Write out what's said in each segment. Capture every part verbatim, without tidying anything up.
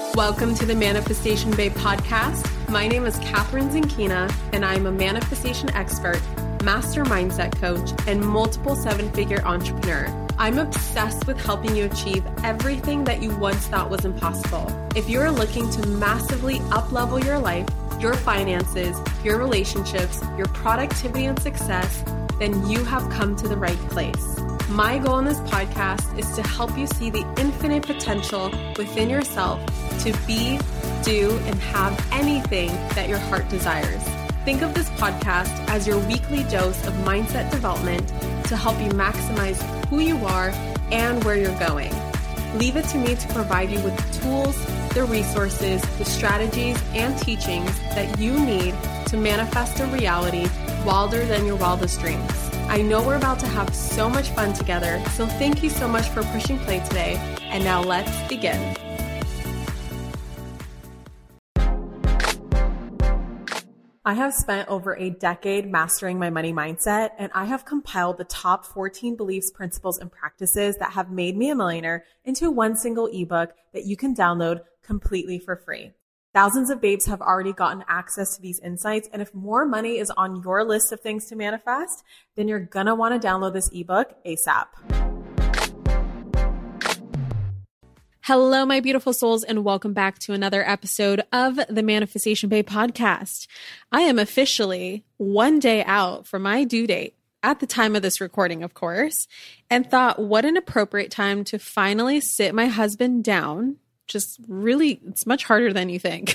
Welcome to the Manifestation Babe podcast. My name is Catherine Zinkina, and I'm a manifestation expert, master mindset coach, and multiple seven-figure entrepreneur. I'm obsessed with helping you achieve everything that you once thought was impossible. If you're looking to massively up-level your life, your finances, your relationships, your productivity and success, then you have come to the right place. My goal in this podcast is to help you see the infinite potential within yourself to be, do, and have anything that your heart desires. Think of this podcast as your weekly dose of mindset development to help you maximize who you are and where you're going. Leave it to me to provide you with the tools, the resources, the strategies, and teachings that you need to manifest a reality wilder than your wildest dreams. I know we're about to have so much fun together, so thank you so much for pushing play today. And now let's begin. I have spent over a decade mastering my money mindset, and I have compiled the top fourteen beliefs, principles, and practices that have made me a millionaire into one single ebook that you can download completely for free. Thousands of babes have already gotten access to these insights, and if more money is on your list of things to manifest, then you're gonna wanna download this ebook ASAP. Hello, my beautiful souls, and welcome back to another episode of the Manifestation Babe podcast. I am officially one day out from my due date, at the time of this recording, of course, and thought what an appropriate time to finally sit my husband down. Just really, it's much harder than you think,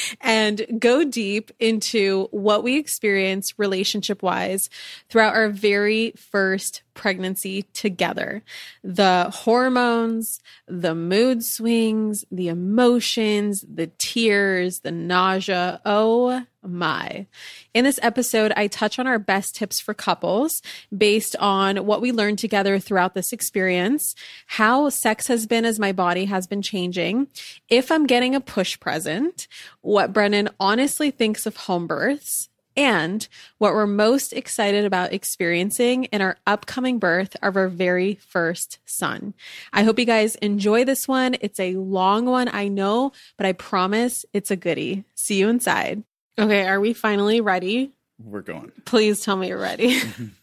and go deep into what we experience relationship-wise throughout our very first pregnancy together. The hormones, the mood swings, the emotions, the tears, the nausea. Oh my. In this episode, I touch on our best tips for couples based on what we learned together throughout this experience, how sex has been as my body has been changing, if I'm getting a push present, what Brennan honestly thinks of home births, and what we're most excited about experiencing in our upcoming birth of our very first son. I hope you guys enjoy this one. It's a long one, I know, but I promise it's a goodie. See you inside. Okay, are we finally ready? We're going. Please tell me you're ready.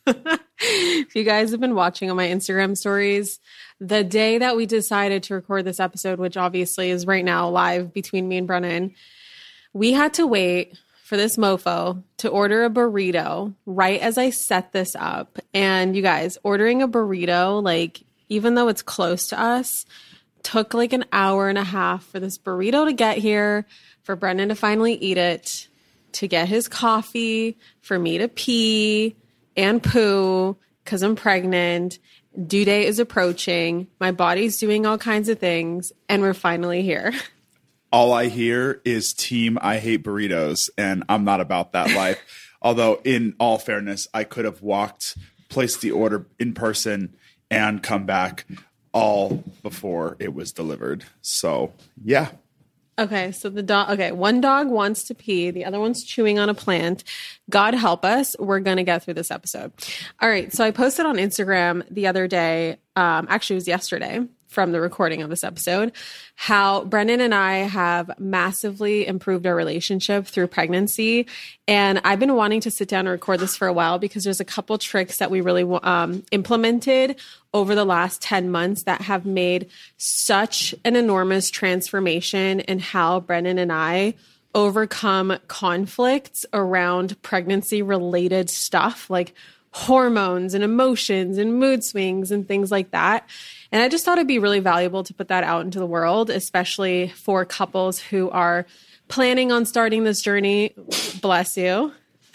If you guys have been watching on my Instagram stories, the day that we decided to record this episode, which obviously is right now live between me and Brennan, we had to wait for this mofo to order a burrito right as I set this up. And you guys, ordering a burrito, like, even though it's close to us, took like an hour and a half for this burrito to get here, for Brennan to finally eat it, to get his coffee, for me to pee and poo because I'm pregnant. Due date is approaching. My body's doing all kinds of things, and we're finally here. All I hear is team I hate burritos, and I'm not about that life. Although, in all fairness, I could have walked, placed the order in person, and come back all before it was delivered. So, yeah. Okay, so the dog, okay, one dog wants to pee. The other one's chewing on a plant. God help us. We're going to get through this episode. All right, so I posted on Instagram the other day, um, actually it was yesterday, from the recording of this episode, how Brennan and I have massively improved our relationship through pregnancy. And I've been wanting to sit down and record this for a while because there's a couple tricks that we really um, implemented over the last ten months that have made such an enormous transformation in how Brennan and I overcome conflicts around pregnancy related stuff like hormones and emotions and mood swings and things like that. And I just thought it'd be really valuable to put that out into the world, especially for couples who are planning on starting this journey. Bless you.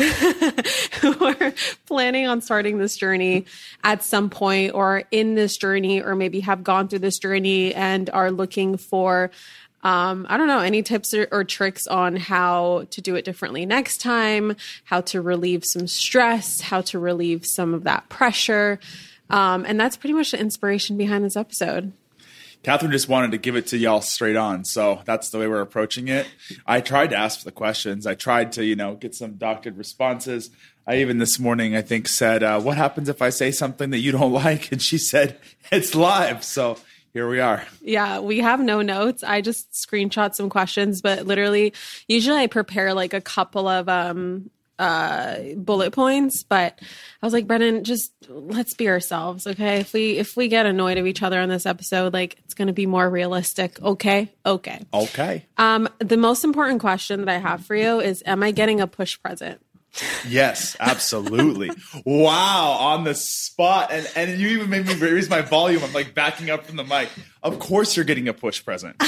Who are planning on starting this journey at some point, or in this journey, or maybe have gone through this journey and are looking for Um, I don't know, any tips or, or tricks on how to do it differently next time, how to relieve some stress, how to relieve some of that pressure. Um, and that's pretty much the inspiration behind this episode. Catherine just wanted to give it to y'all straight on. So that's the way we're approaching it. I tried to ask for the questions. I tried to, you know, get some doctored responses. I even this morning, I think, said, uh, what happens if I say something that you don't like? And she said, it's live. So here we are. Yeah, we have no notes. I just screenshot some questions, but literally, usually I prepare like a couple of um uh bullet points. But I was like, Brennan, just let's be ourselves, okay? If we if we get annoyed of each other on this episode, like it's going to be more realistic, okay? Okay. Okay. Um, the most important question that I have for you is, am I getting a push present? Yes, absolutely. Wow, on the spot. And and you even made me raise my volume. I'm like backing up from the mic. Of course you're getting a push present.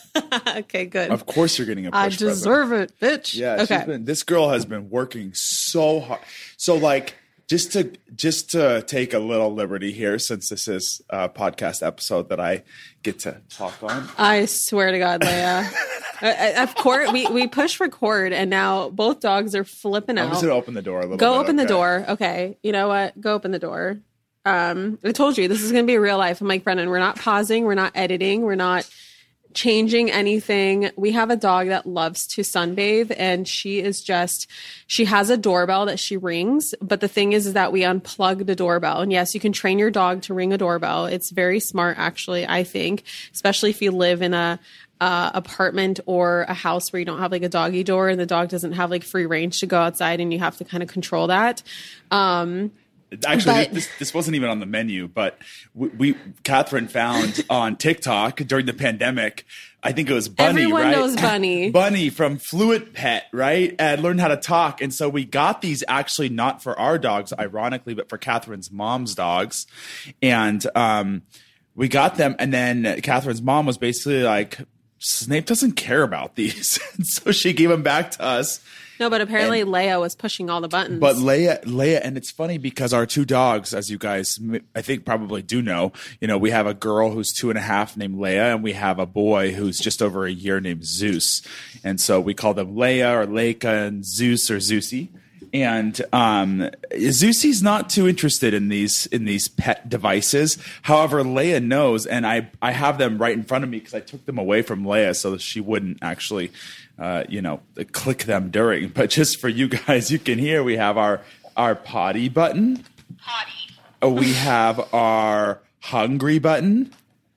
Okay, good. Of course you're getting a push I present. deserve it, bitch. Yeah, okay. she's been, this girl has been working so hard. So like just to just to take a little liberty here, since this is a podcast episode that I get to talk on. I swear to God, Leia. uh, of course, we, we push record, and now both dogs are flipping out. I'm just going to open the door a little Go bit. open okay? the door. Okay. You know what? Go open the door. Um, I told you, this is going to be real life. I'm like, Brennan, we're not pausing. We're not editing. We're not changing anything. We have a dog that loves to sunbathe, and she is just, she has a doorbell that she rings. But the thing is, is that we unplug the doorbell. And yes, you can train your dog to ring a doorbell. It's very smart, actually, I think, especially if you live in a, uh, apartment or a house where you don't have like a doggy door and the dog doesn't have like free range to go outside, and you have to kind of control that. Um, Actually, But- this, this wasn't even on the menu, but we, we Catherine found on TikTok during the pandemic, I think it was Bunny, Everyone right? knows Bunny. Bunny from Fluent Pet, right? And learned how to talk. And so we got these actually not for our dogs, ironically, but for Catherine's mom's dogs. And um, we got them. And then Catherine's mom was basically like, Snape doesn't care about these. And so she gave them back to us. No, but apparently and, Leia was pushing all the buttons. But Leia, Leia, and it's funny because our two dogs, as you guys, I think probably do know, you know, we have a girl who's two and a half named Leia, and we have a boy who's just over a year named Zeus. And so we call them Leia or Leica and Zeus or Zeusy. And um, Zeusy's not too interested in these in these pet devices. However, Leia knows, and I, I have them right in front of me because I took them away from Leia so that she wouldn't actually, uh, you know, click them during. But just for you guys, you can hear we have our our potty button. Potty. We have our hungry button.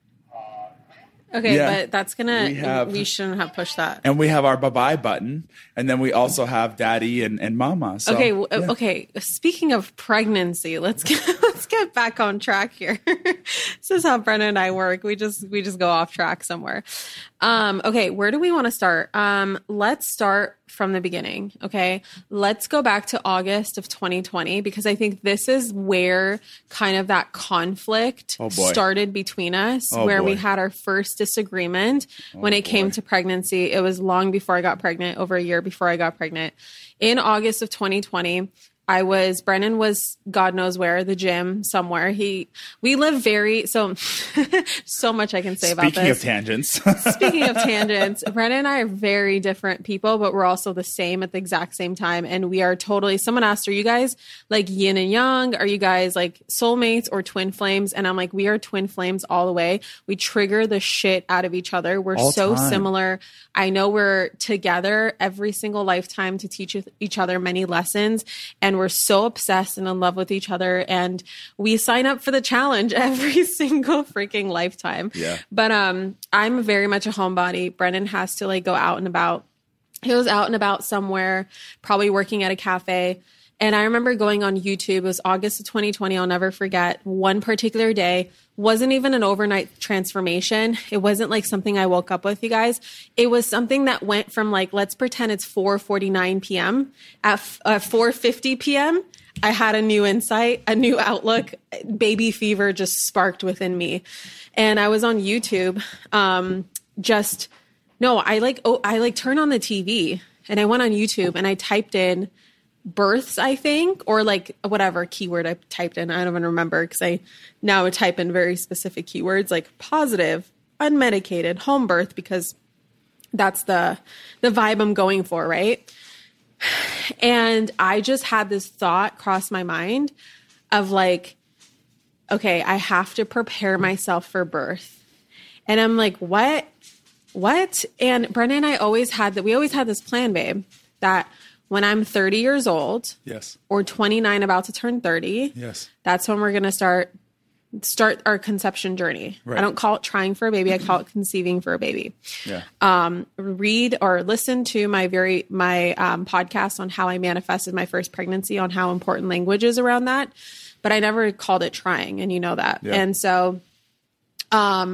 Okay, Yeah. but that's gonna. We We, have- we shouldn't have pushed that. And we have our bye-bye button. And then we also have daddy and, and mama. So, Okay, w- yeah. okay. Speaking of pregnancy, let's get let's get back on track here. This is how Brenna and I work. We just we just go off track somewhere. Um, okay, where do we want to start? Um, let's start from the beginning. Okay, let's go back to August of twenty twenty because I think this is where kind of that conflict Oh, boy. started between us, Oh, where we boy. had our first disagreement when Oh, it came boy. to pregnancy. It was long before I got pregnant, over a year before I got pregnant. In August of twenty twenty, I was, Brennan was God knows where, the gym somewhere. He, we live very, so, so much I can say about Speaking this. of tangents. Speaking of tangents, Brennan and I are very different people, but we're also the same at the exact same time. And we are totally, someone asked, are you guys like yin and yang? Are you guys like soulmates or twin flames? And I'm like, we are twin flames all the way. We trigger the shit out of each other. We're All so time. similar. I know we're together every single lifetime to teach each other many lessons. And we're so obsessed and in love with each other. And we sign up for the challenge every single freaking lifetime. Yeah. But um, I'm very much a homebody. Brennan has to like go out and about. He was out and about somewhere, probably working at a cafe. And I remember going on YouTube. It was August of twenty twenty. I'll never forget. One particular day wasn't even an overnight transformation. It wasn't like something I woke up with, you guys. It was something that went from like, let's pretend it's four forty-nine p.m. At uh, four fifty p.m., I had a new insight, a new outlook. Baby fever just sparked within me. And I was on YouTube, um, just, no, I like, oh, I like turned on the T V and I went on YouTube and I typed in births, I think, or like whatever keyword I typed in. I don't even remember because I now would type in very specific keywords like positive, unmedicated, home birth, because that's the the vibe I'm going for, right? And I just had this thought cross my mind of like, okay, I have to prepare myself for birth. And I'm like, what? What? And Brennan and I always had that. We always had this plan, babe, that when I'm thirty years old Yes. or twenty-nine, about to turn thirty, Yes. that's when we're going to start start our conception journey. Right. I don't call it trying for a baby. I call it conceiving for a baby. Yeah. Um, read or listen to my very, my um, podcast on how I manifested my first pregnancy, on how important language is around that. But I never called it trying. And you know that. Yeah. And so um,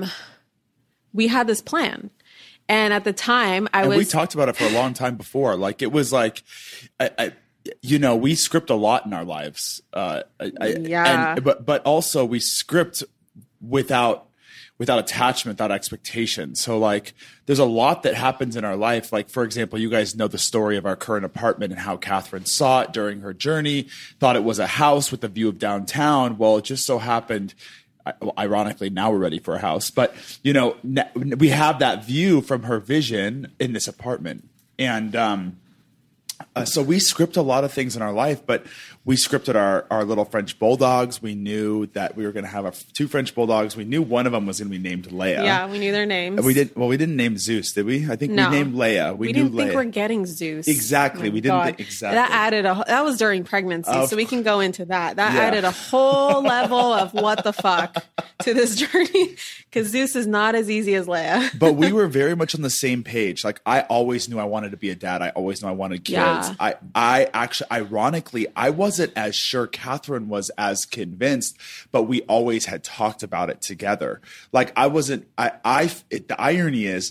we had this plan. And at the time I and was, we talked about it for a long time before. Like it was like, I, I you know, we script a lot in our lives. Uh, I, yeah. And, but, but also we script without, without attachment, without expectation. So like there's a lot that happens in our life. Like, for example, you guys know the story of our current apartment and how Catherine saw it during her journey, thought it was a house with a view of downtown. Well, it just so happened, ironically, now we're ready for a house, but you know, we have that view from her vision in this apartment. And, um, Uh, so we script a lot of things in our life, but we scripted our, our little French bulldogs. We knew that we were going to have a, two French bulldogs. We knew one of them was going to be named Leia. yeah, we knew their names. We did well. We didn't name Zeus, did we? I think No. we named Leia. We, We knew didn't think Leia. we're getting Zeus. Exactly. Oh my We didn't God. think exactly. That added a, that was during pregnancy. Of so we can go into that. That Yeah. added a whole level of what the fuck to this journey. Cause Zeus is not as easy as Leia. But we were very much on the same page. Like I always knew I wanted to be a dad. I always knew I wanted kids. Yeah. I, I actually, ironically, I wasn't as sure Catherine was as convinced, but we always had talked about it together. Like I wasn't, I, I, it, the irony is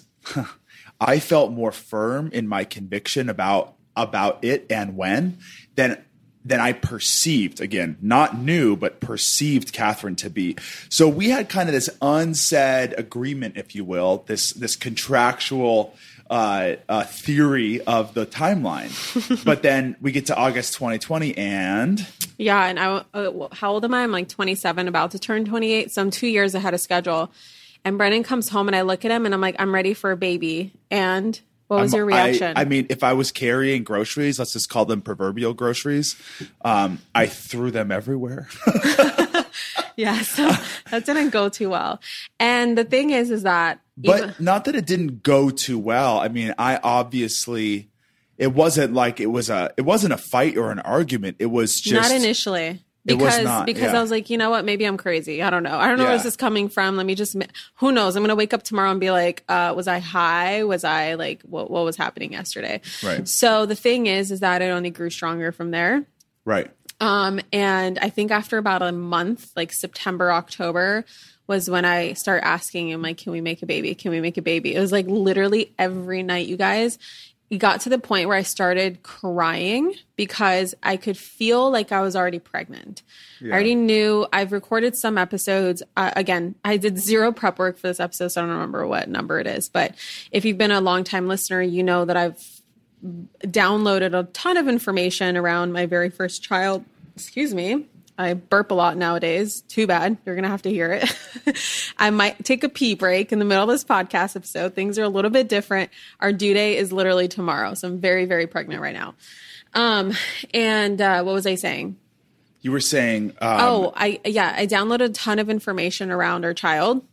I felt more firm in my conviction about, about it and when than than I perceived, again, not knew, but perceived Catherine to be. So we had kind of this unsaid agreement, if you will, this this contractual uh, uh, theory of the timeline. But then we get to August twenty twenty and... Yeah. And I, uh, how old am I? I'm like twenty-seven, about to turn twenty-eight. So I'm two years ahead of schedule. And Brennan comes home and I look at him and I'm like, I'm ready for a baby. And... what was I'm- your reaction? I, I mean, if I was carrying groceries, let's just call them proverbial groceries, um, I threw them everywhere. yeah, so that didn't go too well. And the thing is, is that But even, not that it didn't go too well. I mean, I obviously, it wasn't like it was a, it wasn't a fight or an argument. It was just not initially. It was Because not, because yeah. I was like, you know what? Maybe I'm crazy. I don't know. I don't know where Yeah. this is coming from. Let me just. Who knows? I'm gonna wake up tomorrow and be like, uh, was I high? Was I like, what? What was happening yesterday? Right. So the thing is, is that it only grew stronger from there. Right. Um, and I think after about a month, like September, October, was when I start asking him, like, can we make a baby? Can we make a baby? It was like literally every night, you guys. It got to the point where I started crying because I could feel like I was already pregnant. Yeah. I already knew. I've recorded some episodes. Uh, again, I did zero prep work for this episode, so I don't remember what number it is. But if you've been a longtime listener, you know that I've downloaded a ton of information around my very first child. Excuse me. I burp a lot nowadays. Too bad. You're going to have to hear it. I might take a pee break in the middle of this podcast episode. Things are a little bit different. Our due date is literally tomorrow. So I'm very, very pregnant right now. Um, and uh, what was I saying? You were saying, um, oh, I, yeah, I downloaded a ton of information around our child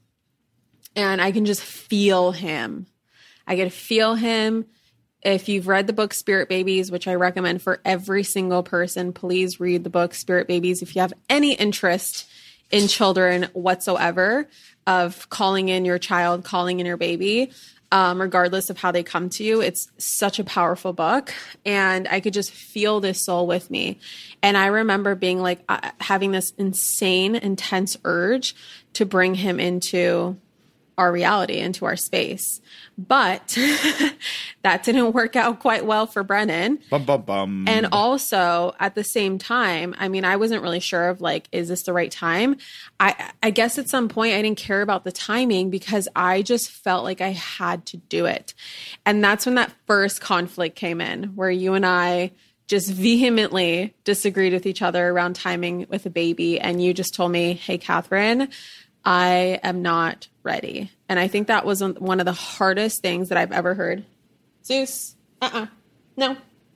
and I can just feel him. I can feel him. If you've read the book Spirit Babies, which I recommend for every single person, please read the book Spirit Babies. If you have any interest in children whatsoever, of calling in your child, calling in your baby, um, regardless of how they come to you, it's such a powerful book. And I could just feel this soul with me. And I remember being like, uh, having this insane, intense urge to bring him into our reality, into our space. But that didn't work out quite well for Brennan. bum, bum, bum. And also at the same time, I mean, I wasn't really sure of like, is this the right time? I, I guess at some point I didn't care about the timing because I just felt like I had to do it. And that's when that first conflict came in, where you and I just vehemently disagreed with each other around timing with a baby. And you just told me, hey, Catherine, I am not ready. And I think that was one of the hardest things that I've ever heard. Zeus, uh-uh, no.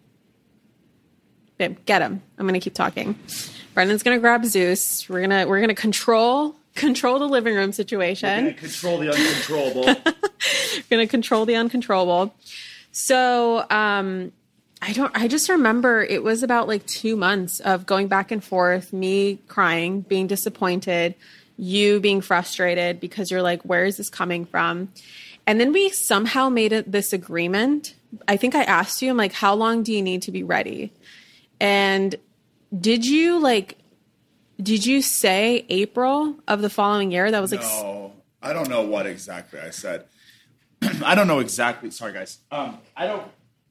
Babe, get him. I'm going to keep talking. Brendan's going to grab Zeus. We're going to, we're going to control, control the living room situation. We're gonna control the uncontrollable. We're going to control the uncontrollable. So, um, I don't, I just remember it was about like two months of going back and forth, me crying, being disappointed, you being frustrated because you're like, where is this coming from? And then we somehow made it this agreement. I think I asked you, I'm like, how long do you need to be ready? And did you like, did you say April of the following year? That was like, no, I don't know what exactly I said. I don't know exactly. Sorry, guys. Um, I don't.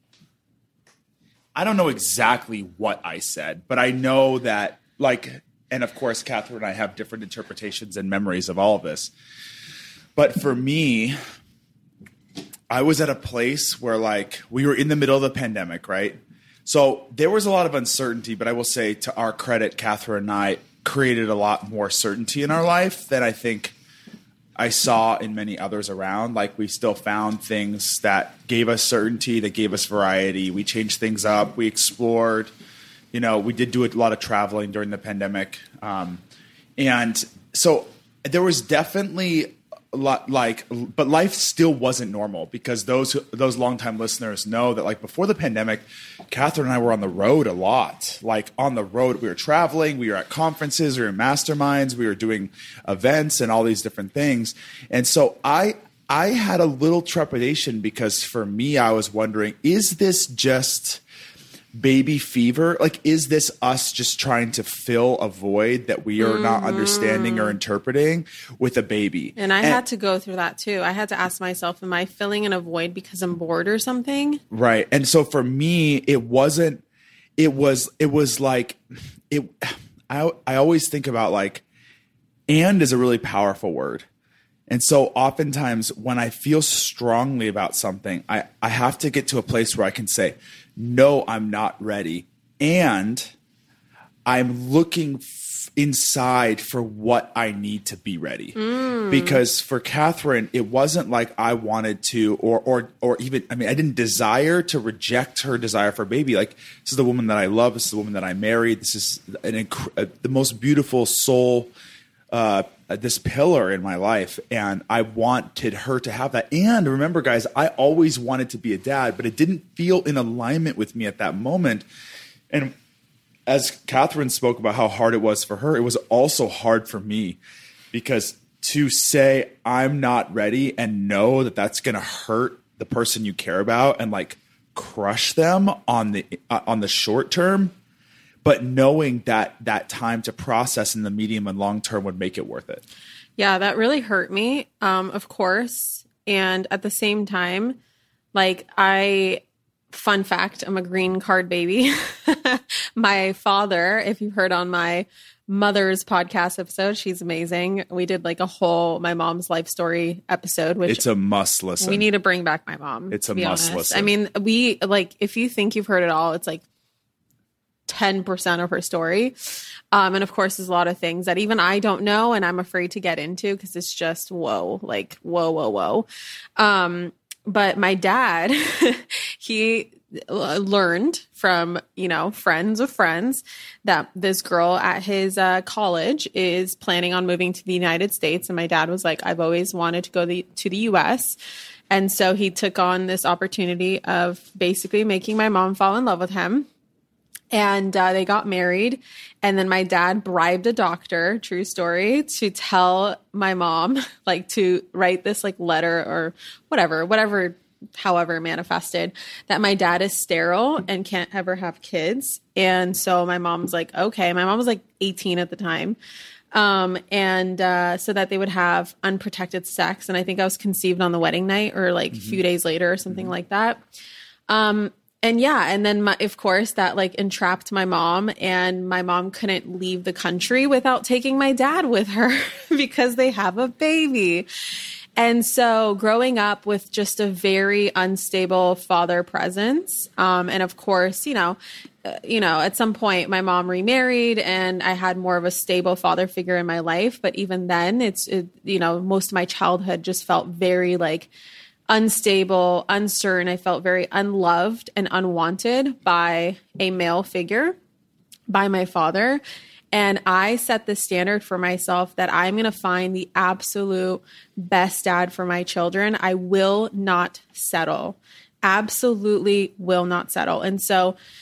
I don't know exactly what I said, but I know that, like, and of course, Catherine and I have different interpretations and memories of all of this. But for me, I was at a place where, like, we were in the middle of the pandemic, right? So there was a lot of uncertainty, but I will say, to our credit, Catherine and I created a lot more certainty in our life than I think I saw in many others around. Like, we still found things that gave us certainty, that gave us variety. We changed things up. We explored. You know, we did do a lot of traveling during the pandemic. Um, and so there was definitely a lot, like, but life still wasn't normal, because those those longtime listeners know that, like, before the pandemic, Catherine and I were on the road a lot. Like, on the road, we were traveling, we were at conferences, we were in masterminds, we were doing events and all these different things. And so I I had a little trepidation, because for me, I was wondering, is this just baby fever? Like, is this us just trying to fill a void that we are mm-hmm. not understanding or interpreting with a baby? And I and, had to go through that too. I had to ask myself, am I filling in a void because I'm bored or something? Right. And so for me, it wasn't, it was, it was like, it, I, I always think about, like, and is a really powerful word. And so oftentimes when I feel strongly about something, I, I have to get to a place where I can say, no, I'm not ready. And I'm looking f- inside for what I need to be ready. Mm. Because for Catherine, it wasn't like I wanted to, or, or, or even, I mean, I didn't desire to reject her desire for a baby. Like, this is the woman that I love. This is the woman that I married. This is an inc- uh, the most beautiful soul, uh, this pillar in my life, and I wanted her to have that. And remember, guys, I always wanted to be a dad, but it didn't feel in alignment with me at that moment. And as Catherine spoke about how hard it was for her, it was also hard for me, because to say I'm not ready and know that that's going to hurt the person you care about and, like, crush them on the uh, on the short term, but knowing that that time to process in the medium and long term would make it worth it. Yeah, that really hurt me, um, of course. And at the same time, like, I, fun fact, I'm a green card baby. My father, if you heard on my mother's podcast episode, she's amazing. We did like a whole my mom's life story episode, which it's a must listen. We need to bring back my mom. It's a must honest. listen. I mean, we like, if you think you've heard it all, it's like ten percent of her story. Um, and of course, there's a lot of things that even I don't know, and I'm afraid to get into, because it's just, whoa, like, whoa, whoa, whoa. Um, but my dad, he learned from, you know, friends of friends that this girl at his uh, college is planning on moving to the United States. And my dad was like, I've always wanted to go the, to the U S. And so he took on this opportunity of basically making my mom fall in love with him. And uh, they got married. And then my dad bribed a doctor, true story, to tell my mom, like, to write this, like, letter or whatever, whatever, however manifested, that my dad is sterile and can't ever have kids. And so my mom's like, okay. My mom was like eighteen at the time. Um, and uh, so that they would have unprotected sex. And I think I was conceived on the wedding night, or like mm-hmm. a few days later or something mm-hmm. like that. Um And yeah, and then my, of course that like entrapped my mom, and my mom couldn't leave the country without taking my dad with her because they have a baby. And so growing up with just a very unstable father presence, um, and of course, you know, uh, you know, at some point my mom remarried, and I had more of a stable father figure in my life. But even then, it's it, you know, most of my childhood just felt very like unstable, uncertain. I felt very unloved and unwanted by a male figure, by my father. And I set the standard for myself that I'm going to find the absolute best dad for my children. I will not settle. Absolutely will not settle. And so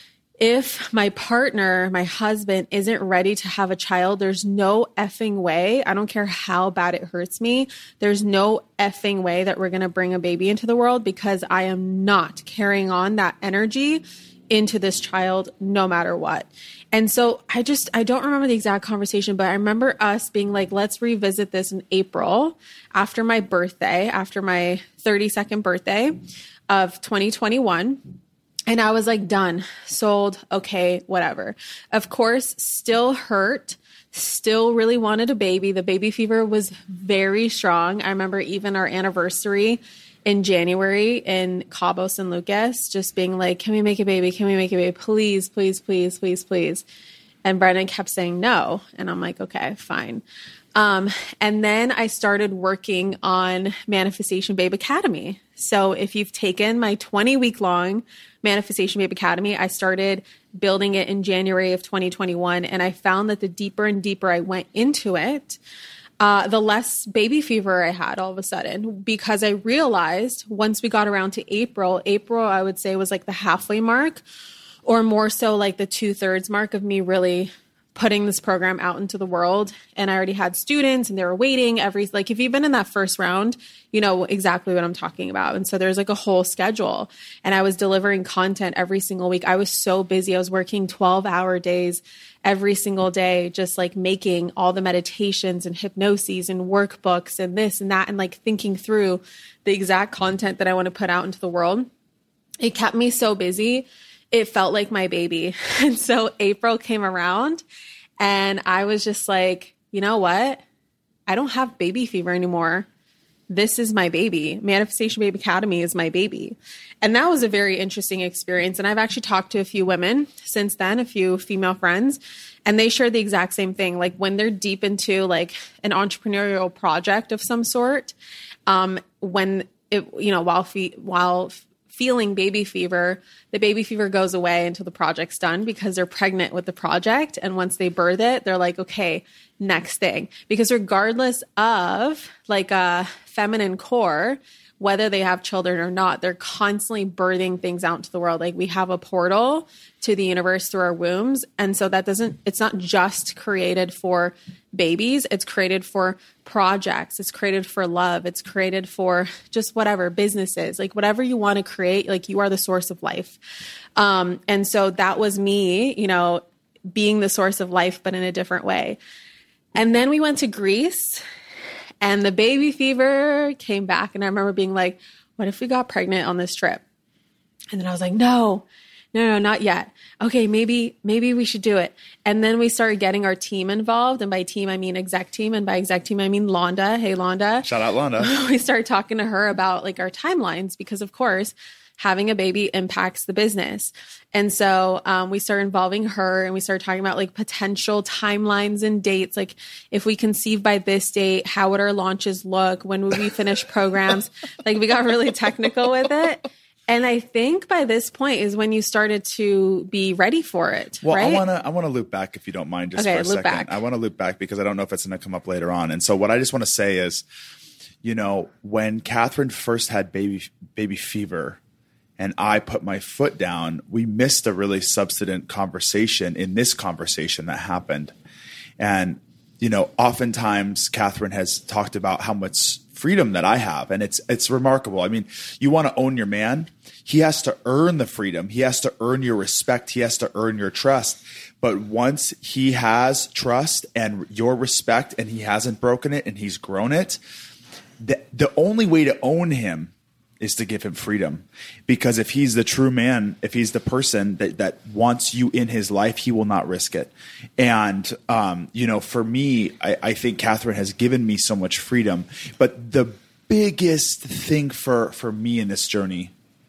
if my partner, my husband isn't ready to have a child, there's no effing way. I don't care how bad it hurts me. There's no effing way that we're going to bring a baby into the world, because I am not carrying on that energy into this child no matter what. And so I just, I don't remember the exact conversation, but I remember us being like, let's revisit this in April after my birthday, after my thirty-second birthday of twenty twenty-one. And I was like, done, sold, okay, whatever. Of course, still hurt, still really wanted a baby. The baby fever was very strong. I remember even our anniversary in January in Cabo San Lucas, just being like, can we make a baby? Can we make a baby? Please, please, please, please, please. And Brendan kept saying no. And I'm like, okay, fine. Um, and then I started working on Manifestation Babe Academy. So if you've taken my twenty week long Manifestation Babe Academy, I started building it in January of twenty twenty-one. And I found that the deeper and deeper I went into it, uh, the less baby fever I had all of a sudden, because I realized once we got around to April, April, I would say was like the halfway mark, or more so like the two thirds mark of me really putting this program out into the world. And I already had students and they were waiting every, like if you've been in that first round, you know exactly what I'm talking about. And so there's like a whole schedule, and I was delivering content every single week. I was so busy. I was working twelve hour days every single day, just like making all the meditations and hypnoses and workbooks and this and that, and like thinking through the exact content that I want to put out into the world. It kept me so busy. It felt like my baby. And so April came around and I was just like, you know what? I don't have baby fever anymore. This is my baby. Manifestation Babe Academy is my baby. And that was a very interesting experience. And I've actually talked to a few women since then, a few female friends, and they share the exact same thing. Like when they're deep into like an entrepreneurial project of some sort, um, when it, you know, while, fe- while, feeling baby fever, the baby fever goes away until the project's done, because they're pregnant with the project. And once they birth it, they're like, okay, next thing. Because regardless of like a feminine core, whether they have children or not, they're constantly birthing things out into the world. Like we have a portal to the universe through our wombs. And so that doesn't, it's not just created for babies. It's created for projects. It's created for love. It's created for just whatever, businesses, like whatever you want to create, like you are the source of life. Um, and so that was me, you know, being the source of life, but in a different way. And then we went to Greece. And the baby fever came back. And I remember being like, what if we got pregnant on this trip? And then I was like, no, no, no, not yet. Okay, maybe, maybe we should do it. And then we started getting our team involved. And by team, I mean exec team. And by exec team, I mean Londa. Hey, Londa. Shout out Londa. We started talking to her about like our timelines, because of course, having a baby impacts the business. And so um, we started involving her, and we started talking about like potential timelines and dates. Like if we conceive by this date, how would our launches look? When would we finish programs? Like we got really technical with it. And I think by this point is when you started to be ready for it. Well, right? I want to I want to loop back, if you don't mind, just okay, for a loop second. Back. I want to loop back because I don't know if it's going to come up later on. And so what I just want to say is, you know, when Catherine first had baby baby fever, and I put my foot down, we missed a really substantive conversation in this conversation that happened. And, you know, oftentimes Catherine has talked about how much freedom that I have. And it's, it's remarkable. I mean, you want to own your man. He has to earn the freedom. He has to earn your respect. He has to earn your trust. But once he has trust and your respect, and he hasn't broken it and he's grown it, the, the only way to own him is to give him freedom. Because if he's the true man, if he's the person that, that wants you in his life, he will not risk it. And, um, you know, for me, I, I think Catherine has given me so much freedom. But the biggest thing for, for me in this journey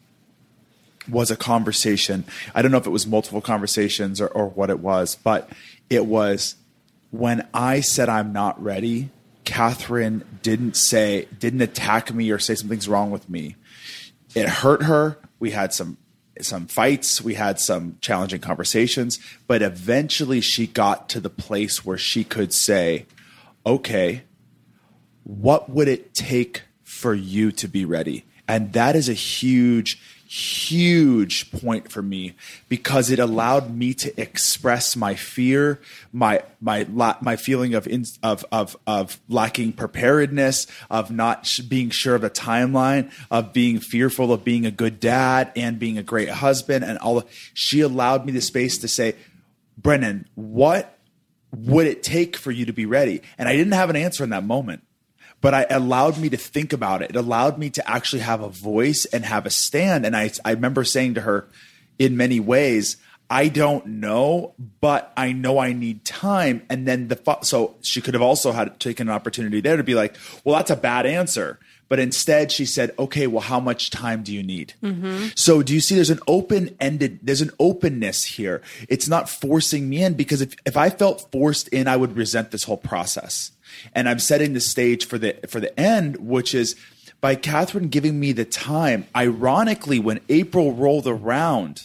was a conversation. I don't know if it was multiple conversations or, or what it was, but it was when I said I'm not ready, Catherine didn't say, didn't attack me or say something's wrong with me. It hurt her. We had some some fights. We had some challenging conversations. But eventually she got to the place where she could say, okay, what would it take for you to be ready? And that is a huge, huge point for me because it allowed me to express my fear, my my my feeling of in, of of of lacking preparedness, of not sh- being sure of the timeline, of being fearful of being a good dad and being a great husband, and all. Of, she allowed me the space to say, Brennan, what would it take for you to be ready? And I didn't have an answer in that moment. But it allowed me to think about it. It allowed me to actually have a voice and have a stand. And I, I remember saying to her in many ways, I don't know, but I know I need time. And then the, so she could have also had taken an opportunity there to be like, well, that's a bad answer. But instead she said, okay, well, how much time do you need? Mm-hmm. So do you see there's an open-ended, there's an openness here. It's not forcing me in because if, if I felt forced in, I would resent this whole process. And I'm setting the stage for the for the end, which is by Catherine giving me the time. Ironically, when April rolled around,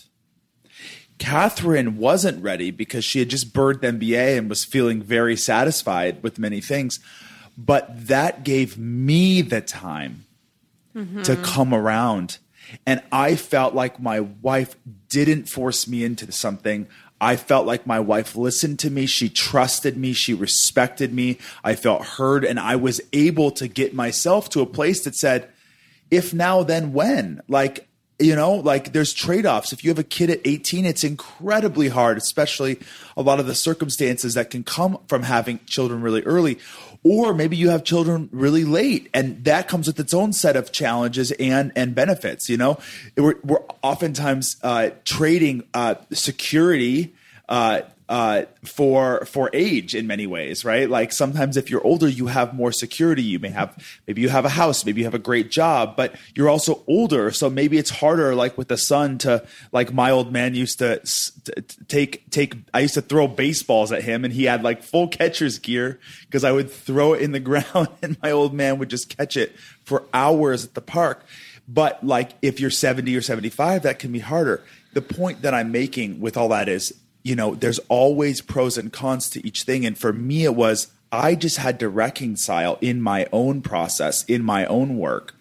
Catherine wasn't ready because she had just birthed M B A and was feeling very satisfied with many things. But that gave me the time mm-hmm. to come around. And I felt like my wife didn't force me into something. I felt like my wife listened to me. She trusted me. She respected me. I felt heard. And I was able to get myself to a place that said, if now, then when? Like, you know, like there's trade-offs. If you have a kid at eighteen, it's incredibly hard, especially a lot of the circumstances that can come from having children really early. Or maybe you have children really late, and that comes with its own set of challenges and and benefits. You know, we're, we're oftentimes uh, trading uh, security uh, uh, for for age in many ways, right? Like sometimes if you're older, you have more security. You may have maybe you have a house, maybe you have a great job, but you're also older, so maybe it's harder. Like with the son, to like my old man used to, to take take. I used to throw baseballs at him, and he had like full catcher's gear because I would throw it in the ground, and my old man would just catch it for hours at the park. But like if you're seventy or seventy-five, that can be harder. The point that I'm making with all that is, you know, there's always pros and cons to each thing. And for me, it was, I just had to reconcile in my own process, in my own work,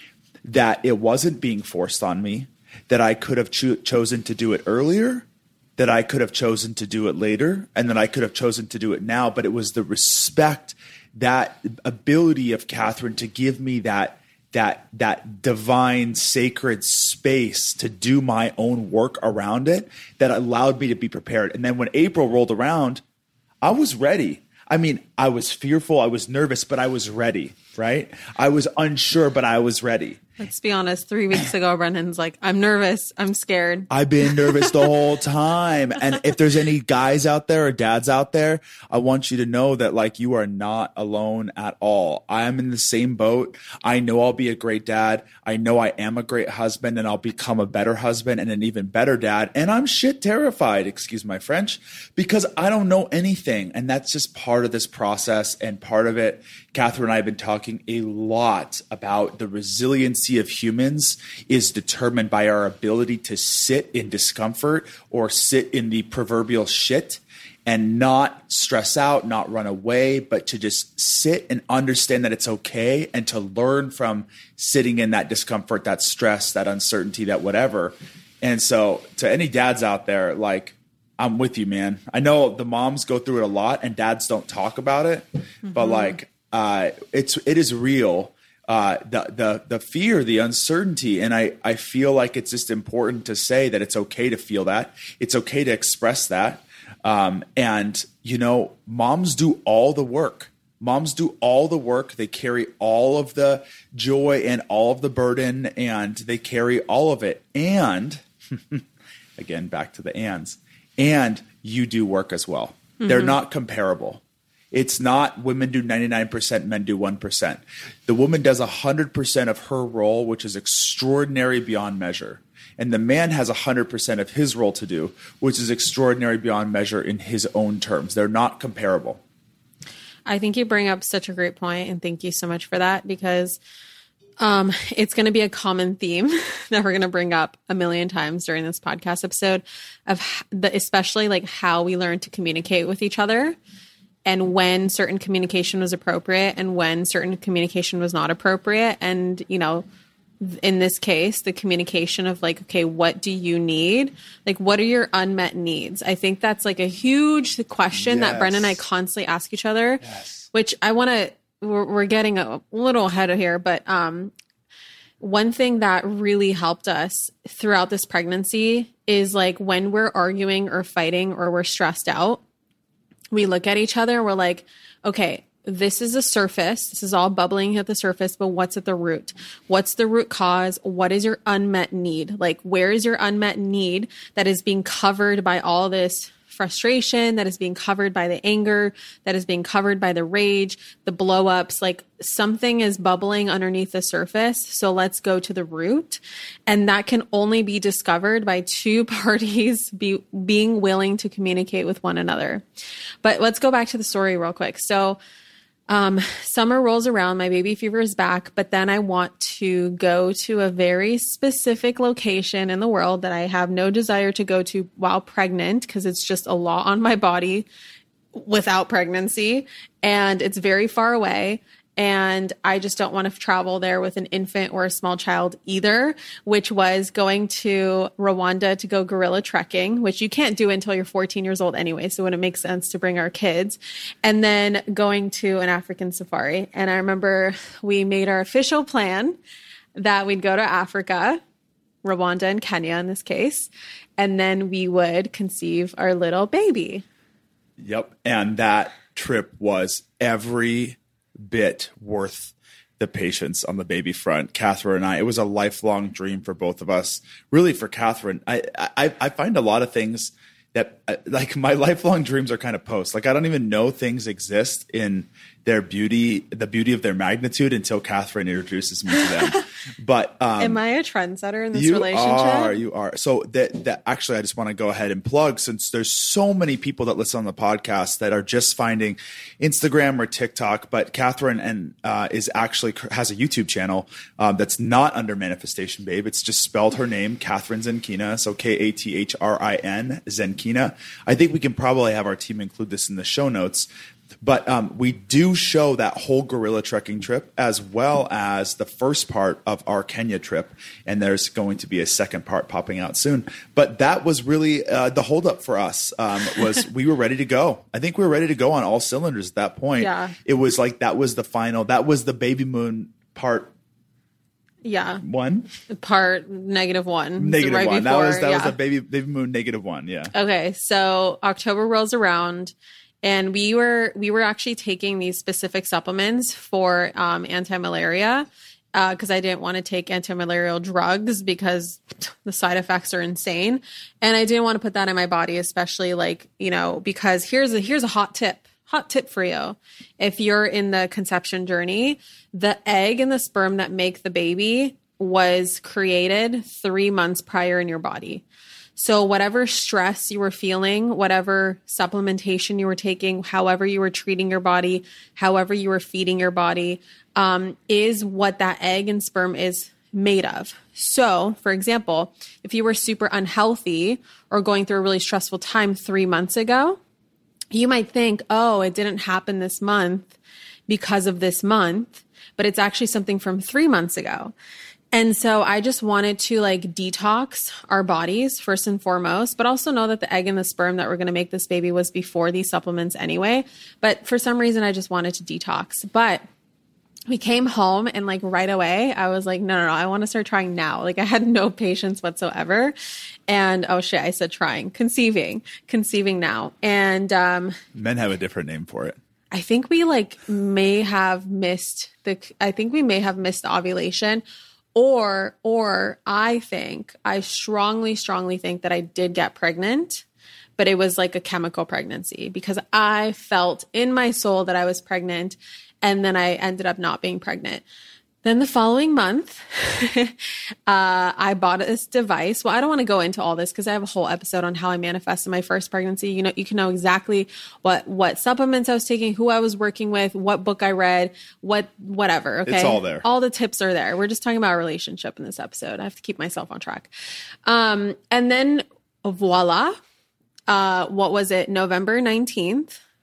that it wasn't being forced on me, that I could have cho- chosen to do it earlier, that I could have chosen to do it later, and that I could have chosen to do it now. But it was the respect, that ability of Catherine to give me that that that divine sacred space to do my own work around it that allowed me to be prepared. And then when April rolled around, I was ready. I mean, I was fearful, I was nervous, but I was ready, right? I was unsure, but I was ready. Let's be honest. Three weeks ago, Brennan's like, I'm nervous. I'm scared. I've been nervous the whole time. And if there's any guys out there or dads out there, I want you to know that like you are not alone at all. I am in the same boat. I know I'll be a great dad. I know I am a great husband, and I'll become a better husband and an even better dad. And I'm shit terrified, excuse my French, because I don't know anything. And that's just part of this process and part of it. Catherine and I have been talking a lot about the resiliency of humans is determined by our ability to sit in discomfort or sit in the proverbial shit and not stress out, not run away, but to just sit and understand that it's okay and to learn from sitting in that discomfort, that stress, that uncertainty, that whatever. And so to any dads out there, like, I'm with you, man. I know the moms go through it a lot and dads don't talk about it, mm-hmm. but like, uh, it's, it is real. Uh, the, the, the fear, the uncertainty. And I, I feel like it's just important to say that it's okay to feel that. It's okay to express that. Um, and, you know, moms do all the work. Moms do all the work. They carry all of the joy and all of the burden, and they carry all of it. And again, back to the ands, and you do work as well. Mm-hmm. They're not comparable. It's not women do ninety-nine percent, men do one percent. The woman does one hundred percent of her role, which is extraordinary beyond measure. And the man has one hundred percent of his role to do, which is extraordinary beyond measure in his own terms. They're not comparable. I think you bring up such a great point, and thank you so much for that, because um, it's going to be a common theme that we're going to bring up a million times during this podcast episode of the, especially like how we learn to communicate with each other. And when certain communication was appropriate and when certain communication was not appropriate. And, you know, in this case, the communication of like, okay, what do you need? Like, what are your unmet needs? I think that's like a huge question yes. that Brendan and I constantly ask each other, yes. which I want to, we're, we're getting a little ahead of here, but um, one thing that really helped us throughout this pregnancy is like when we're arguing or fighting or we're stressed out, we look at each other and we're like, okay, this is a surface. This is all bubbling at the surface, but what's at the root? What's the root cause? What is your unmet need? Like, where is your unmet need that is being covered by all this frustration, that is being covered by the anger, that is being covered by the rage, the blow ups? Like, something is bubbling underneath the surface. So let's go to the root. And that can only be discovered by two parties be, being willing to communicate with one another. But let's go back to the story real quick. So Um, summer rolls around, my baby fever is back, but then I want to go to a very specific location in the world that I have no desire to go to while pregnant because it's just a law on my body without pregnancy, and it's very far away. And I just don't want to travel there with an infant or a small child either, which was going to Rwanda to go gorilla trekking, which you can't do until you're fourteen years old anyway. So it wouldn't make sense to bring our kids. And then going to an African safari. And I remember we made our official plan that we'd go to Africa, Rwanda and Kenya in this case, and then we would conceive our little baby. Yep. And that trip was every bit worth the patience on the baby front. Catherine and I, it was a lifelong dream for both of us. Really, for Catherine, I I, I find a lot of things that like my lifelong dreams are kind of post. Like I don't even know things exist in their beauty, the beauty of their magnitude until Catherine introduces me to them. But um, am I a trendsetter in this you relationship? Are, you are. So that that actually, I just want to go ahead and plug, since there's so many people that listen on the podcast that are just finding Instagram or TikTok. But Catherine and uh, is actually has a YouTube channel um, that's not under Manifestation Babe. It's just spelled her name, Catherine Zenkina. So K A T H R I N Zenkina. I think we can probably have our team include this in the show notes. But um, we do show that whole gorilla trekking trip as well as the first part of our Kenya trip. And there's going to be a second part popping out soon. But that was really uh, the holdup for us um, was we were ready to go. I think we were ready to go on all cylinders at that point. Yeah. It was like that was the final. That was the baby moon part. Yeah. One? Part negative one. Negative so right one. Before, that was that yeah. was a baby baby moon negative one. Yeah. Okay. So October rolls around. And we were we were actually taking these specific supplements for um, anti-malaria because uh, I didn't want to take anti-malarial drugs because the side effects are insane, and I didn't want to put that in my body, especially like you know because here's a here's a hot tip. Hot tip for you. If you're in the conception journey, the egg and the sperm that make the baby was created three months prior in your body. So whatever stress you were feeling, whatever supplementation you were taking, however you were treating your body, however you were feeding your body, um, is what that egg and sperm is made of. So, for example, if you were super unhealthy or going through a really stressful time three months ago, you might think, oh, it didn't happen this month because of this month, but it's actually something from three months ago. And so I just wanted to like detox our bodies first and foremost, but also know that the egg and the sperm that were going to make this baby was before these supplements anyway. But for some reason, I just wanted to detox. But we came home and like right away, I was like, no, no, no, I want to start trying now. Like I had no patience whatsoever. And oh shit, I said trying, conceiving, conceiving now. And um, men have a different name for it. I think we like may have missed the, I think we may have missed the ovulation. Or, or I think, I strongly, strongly think that I did get pregnant, but it was like a chemical pregnancy because I felt in my soul that I was pregnant and then I ended up not being pregnant. Then the following month, uh, I bought this device. Well, I don't want to go into all this because I have a whole episode on how I manifested my first pregnancy. You know, you can know exactly what, what supplements I was taking, who I was working with, what book I read, what, whatever. Okay. It's all there. All the tips are there. We're just talking about a relationship in this episode. I have to keep myself on track. Um, and then voila. Uh, what was it? November nineteenth.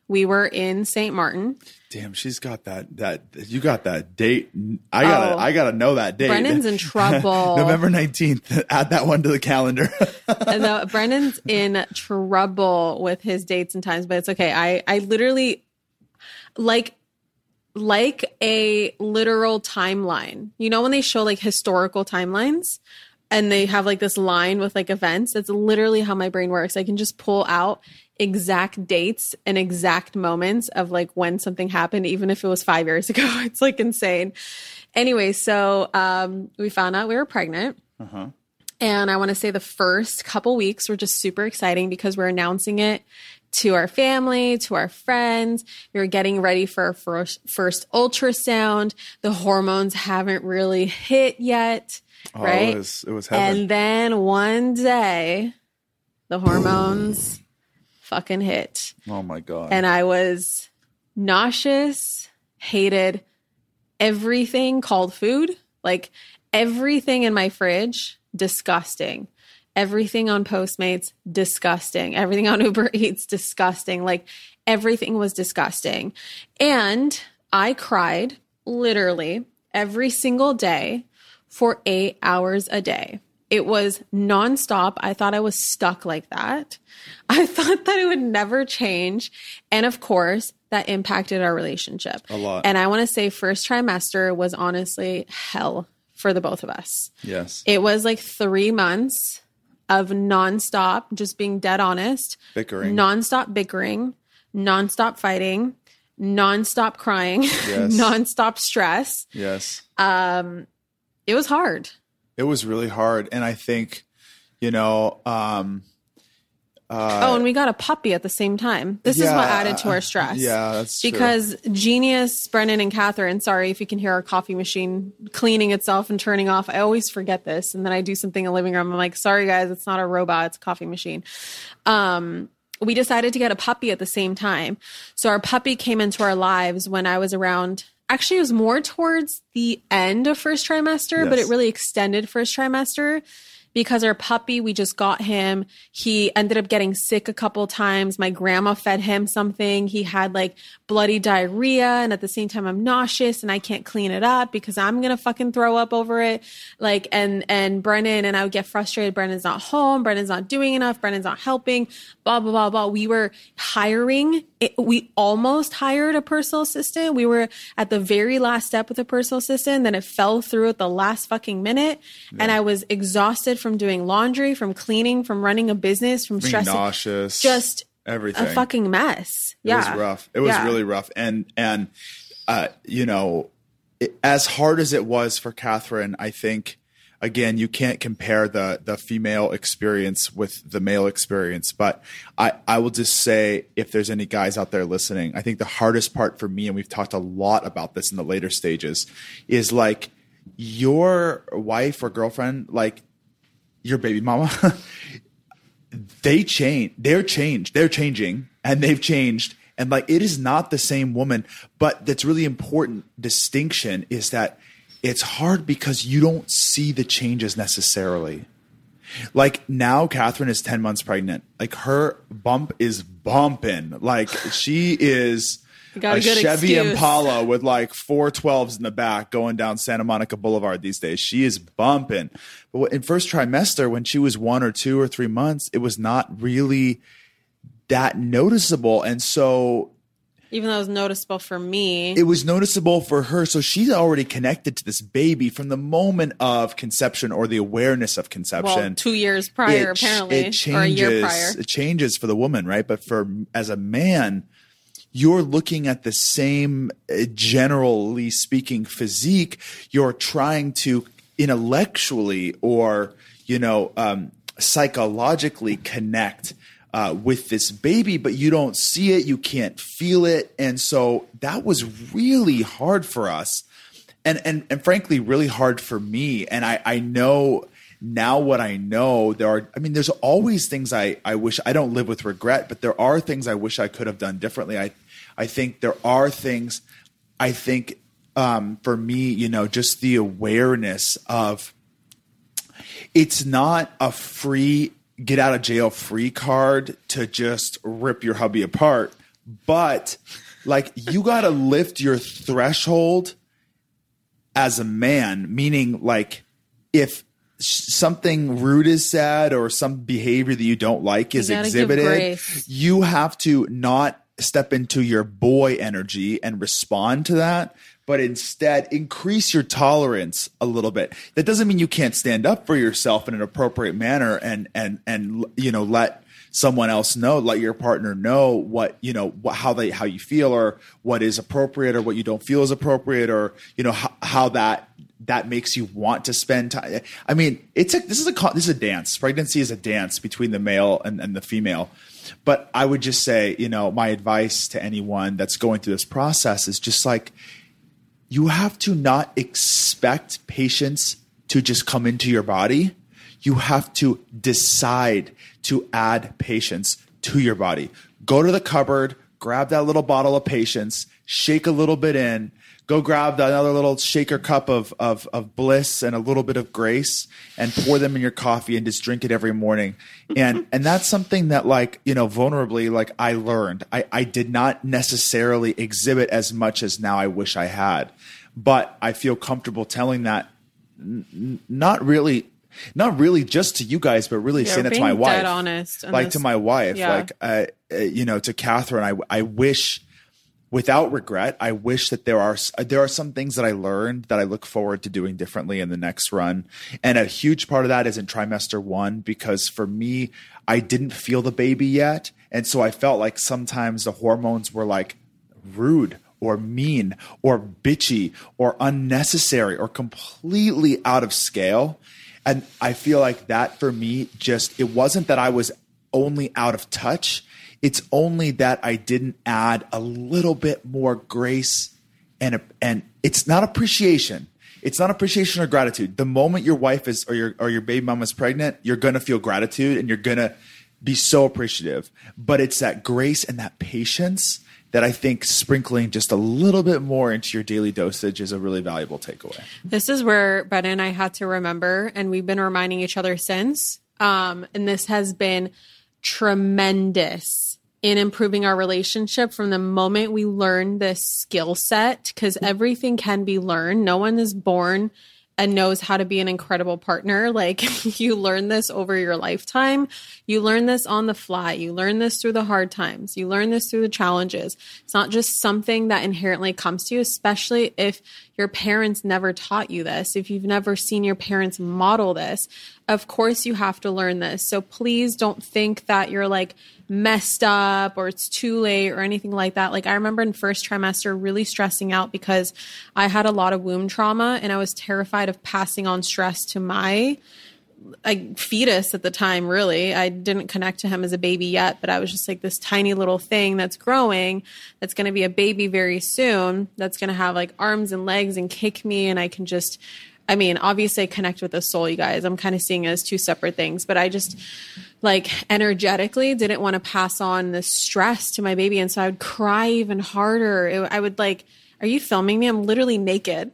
We were in Saint Martin. Damn, she's got that, that, you got that date. I gotta, Oh. I gotta know that date. Brendan's in trouble. November nineteenth. Add that one to the calendar. And the, Brendan's in trouble with his dates and times, but it's okay. I, I literally like, like a literal timeline. You know, when they show like historical timelines and they have like this line with like events, that's literally how my brain works. I can just pull out exact dates and exact moments of like when something happened, even if it was five years ago. It's like insane. Anyway, so um, we found out we were pregnant. Uh-huh. And I want to say the first couple weeks were just super exciting because we're announcing it to our family, to our friends. We were getting ready for our first, first ultrasound. The hormones haven't really hit yet, Oh, right? It was, it was heaven. And then one day, the hormones fucking hit. Oh my God. And I was nauseous, hated everything called food, like everything in my fridge, disgusting. Everything on Postmates, disgusting. Everything on Uber Eats, disgusting. Like everything was disgusting. And I cried literally every single day for eight hours a day. It was nonstop. I thought I was stuck like that. I thought that it would never change. And of course, that impacted our relationship. A lot. And I want to say first trimester was honestly hell for the both of us. Yes. It was like three months of nonstop, just being dead honest. Bickering. Nonstop bickering, nonstop fighting, nonstop crying, Yes. nonstop stress. Yes. It was hard. It was really hard. And I think, you know, um, oh, and we got a puppy at the same time. This is what yeah, added to our stress. Yeah, that's true. Because Genius, Brennan, and Catherine, sorry if you can hear our coffee machine cleaning itself and turning off. I always forget this. And then I do something in the living room. I'm like, sorry, guys, it's not a robot. It's a coffee machine. Um, we decided to get a puppy at the same time. So our puppy came into our lives when I was around... Actually, it was more towards the end of first trimester, Yes. but it really extended first trimester because our puppy, we just got him. He ended up getting sick a couple times. My grandma fed him something. He had like bloody diarrhea. And at the same time, I'm nauseous and I can't clean it up because I'm going to fucking throw up over it. Like, and, and Brennan and I would get frustrated. Brennan's not home. Brennan's not doing enough. Brennan's not helping, blah, blah, blah, blah. We were hiring. It, we almost hired a personal assistant. We were at the very last step with a personal assistant. Then it fell through at the last fucking minute. Yeah. And I was exhausted from doing laundry, from cleaning, from running a business, from Being stressing. nauseous. Just everything. a fucking mess. It Yeah. was rough. It was Yeah. really rough. And, and, uh, you know, it, as hard as it was for Catherine, I think, again, you can't compare the, the female experience with the male experience, but I, I will just say, if there's any guys out there listening, I think the hardest part for me, and we've talked a lot about this in the later stages, is like your wife or girlfriend, like your baby mama, they change, they're changed, they're changing and they've changed. And like, it is not the same woman, but that's really important distinction is that it's hard because you don't see the changes necessarily. Like now Catherine is ten months pregnant. Like her bump is bumping. Like she is got a, a good Chevy excuse. Impala with like four twelves in the back going down Santa Monica Boulevard these days. She is bumping. But in first trimester, when she was one or two or three months, it was not really that noticeable. And so Even though it was noticeable for me. it was noticeable for her. So she's already connected to this baby from the moment of conception or the awareness of conception. well, two years prior, It ch- apparently, it changes, or a year prior. It changes for the woman, right? But for as a man, you're looking at the same, uh, generally speaking, physique. You're trying to intellectually or, you know, um, psychologically connect uh, with this baby, but you don't see it. You can't feel it. And so that was really hard for us. And, and, and frankly, really hard for me. And I, I know now what I know, there are, I mean, there's always things I, I wish I don't live with regret, but there are things I wish I could have done differently. I, I think there are things I think, um, for me, you know, just the awareness of it's not a free get out of jail free card to just rip your hubby apart, But like, you got to lift your threshold as a man, meaning like if something rude is said or some behavior that you don't like is exhibited, you have to not step into your boy energy and respond to that, but instead increase your tolerance a little bit. That doesn't mean you can't stand up for yourself in an appropriate manner and, and, and, you know, let someone else know, let your partner know what, you know, what, how they, how you feel, or what is appropriate, or what you don't feel is appropriate, or, you know, how, how that, that makes you want to spend time. I mean, it's a, this is a, this is a dance. Pregnancy is a dance between the male and, and the female. But I would just say, you know, my advice to anyone that's going through this process is just like, you have to not expect patience to just come into your body. You have to decide to add patience to your body. Go to the cupboard, grab that little bottle of patience, shake a little bit in, go grab another little shaker cup of, of, of bliss and a little bit of grace and pour them in your coffee and just drink it every morning. And, and that's something that, like, you know, vulnerably, like, I learned. I, I did not necessarily exhibit as much as now I wish I had, but I feel comfortable telling that n- not really, not really just to you guys, but really yeah, saying it to my wife, dead honest, like this, to my wife, yeah. like, uh, uh, you know, to Catherine, I, I wish, without regret, I wish that there are there are some things that I learned that I look forward to doing differently in the next run. And a huge part of that is in trimester one, because for me, I didn't feel the baby yet. And so I felt like sometimes the hormones were like rude or mean or bitchy or unnecessary or completely out of scale. And I feel like that for me, just, it wasn't that I was only out of touch. It's only that I didn't add a little bit more grace, and and it's not appreciation. It's not appreciation or gratitude. The moment your wife is or your or your baby mama is pregnant, you're gonna feel gratitude and you're gonna be so appreciative. But it's that grace and that patience that I think sprinkling just a little bit more into your daily dosage is a really valuable takeaway. This is where Brennan and I had to remember, and we've been reminding each other since. Um, and this has been tremendous in improving our relationship from the moment we learn this skill set, because everything can be learned. No one is born and knows how to be an incredible partner. Like, you learn this over your lifetime. You learn this on the fly. You learn this through the hard times. You learn this through the challenges. It's not just something that inherently comes to you, especially if your parents never taught you this, if you've never seen your parents model this. Of course you have to learn this. So please don't think that you're like messed up or it's too late or anything like that. Like, I remember in first trimester really stressing out because I had a lot of womb trauma and I was terrified of passing on stress to my like fetus at the time. Really, I didn't connect to him as a baby yet, but I was just like this tiny little thing that's growing, that's going to be a baby very soon, that's going to have like arms and legs and kick me. And I can just, I mean, obviously I connect with the soul, you guys. I'm kind of seeing it as two separate things, but I just like energetically didn't want to pass on this stress to my baby. And so I would cry even harder. It, I would like, are you filming me? I'm literally naked.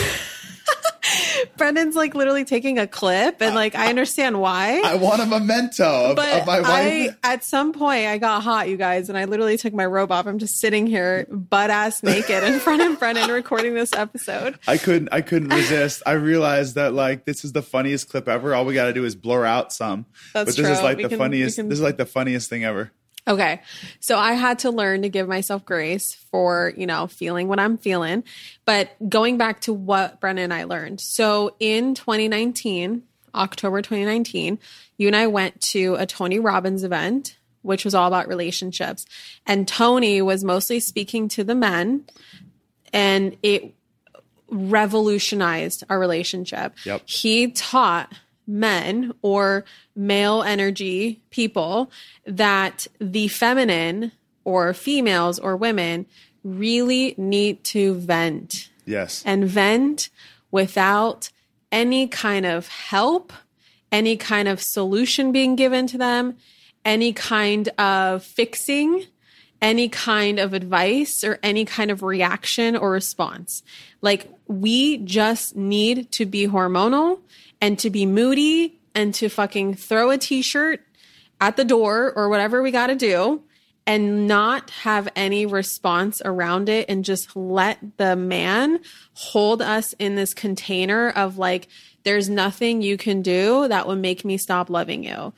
Brendan's like literally taking a clip, and like I understand why. I want a memento of, but of my wife. I, at some point I got hot, you guys, and I literally took my robe off. I'm just sitting here butt ass naked in front of Brendan recording this episode. I couldn't I couldn't resist. I realized that like this is the funniest clip ever. All we got to do is blur out some. That's but this true. is like we the can, funniest. can... This is like the funniest thing ever. Okay. So I had to learn to give myself grace for, you know, feeling what I'm feeling. But going back to what Brennan and I learned. So in twenty nineteen, October twenty nineteen, you and I went to a Tony Robbins event, which was all about relationships. And Tony was mostly speaking to the men, and it revolutionized our relationship. Yep. He taught men or male energy people that the feminine or females or women really need to vent. Yes. And vent without any kind of help, any kind of solution being given to them, any kind of fixing, any kind of advice, or any kind of reaction or response. Like, we just need to be hormonal and to be moody and to fucking throw a t-shirt at the door or whatever we got to do and not have any response around it and just let the man hold us in this container of like, there's nothing you can do that would make me stop loving you.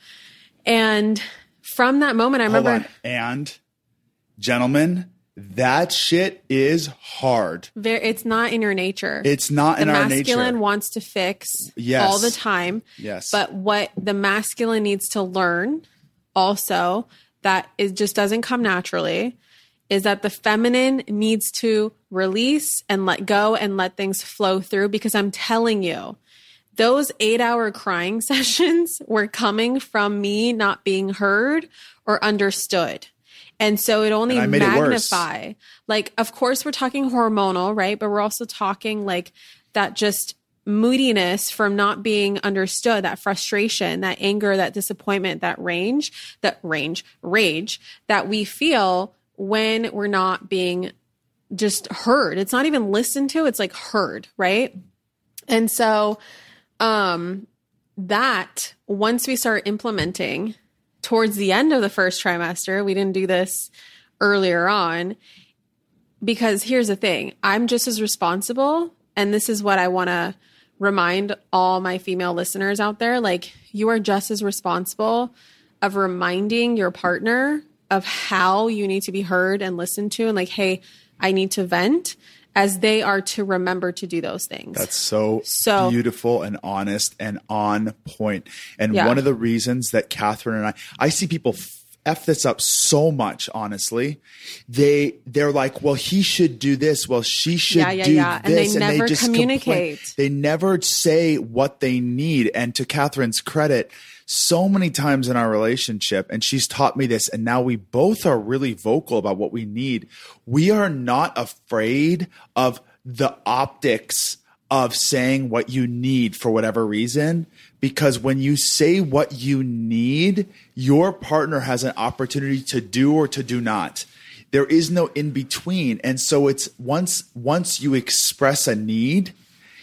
And from that moment, I Hold remember. on. And gentlemen, that shit is hard. There, it's not in your nature. It's not the in our nature. The masculine wants to fix yes. all the time. Yes. But what the masculine needs to learn also that it just doesn't come naturally is that the feminine needs to release and let go and let things flow through. Because I'm telling you, those eight hour crying sessions were coming from me not being heard or understood. And so it only magnify. Like, of course, we're talking hormonal, right? But we're also talking like that just moodiness from not being understood, that frustration, that anger, that disappointment, that range, that range, rage that we feel when we're not being just heard. It's not even listened to. It's like heard, right? And so um, that once we start implementing towards the end of the first trimester, we didn't do this earlier on, because here's the thing. I'm just as responsible. And this is what I want to remind all my female listeners out there. Like, you are just as responsible of reminding your partner of how you need to be heard and listened to. And like, hey, I need to vent, as they are to remember to do those things. That's so, so beautiful and honest and on point. And yeah. one of the reasons that Catherine and I, I see people F this up so much, honestly. They, they're like, well, he should do this. Well, she should yeah, yeah, do yeah. this. And they and never they just communicate. Complain. They never say what they need. And to Catherine's credit, so many times in our relationship, and she's taught me this, and now we both are really vocal about what we need. We are not afraid of the optics of saying what you need for whatever reason, because when you say what you need, your partner has an opportunity to do or to do not. There is no in between. And so it's once, once you express a need,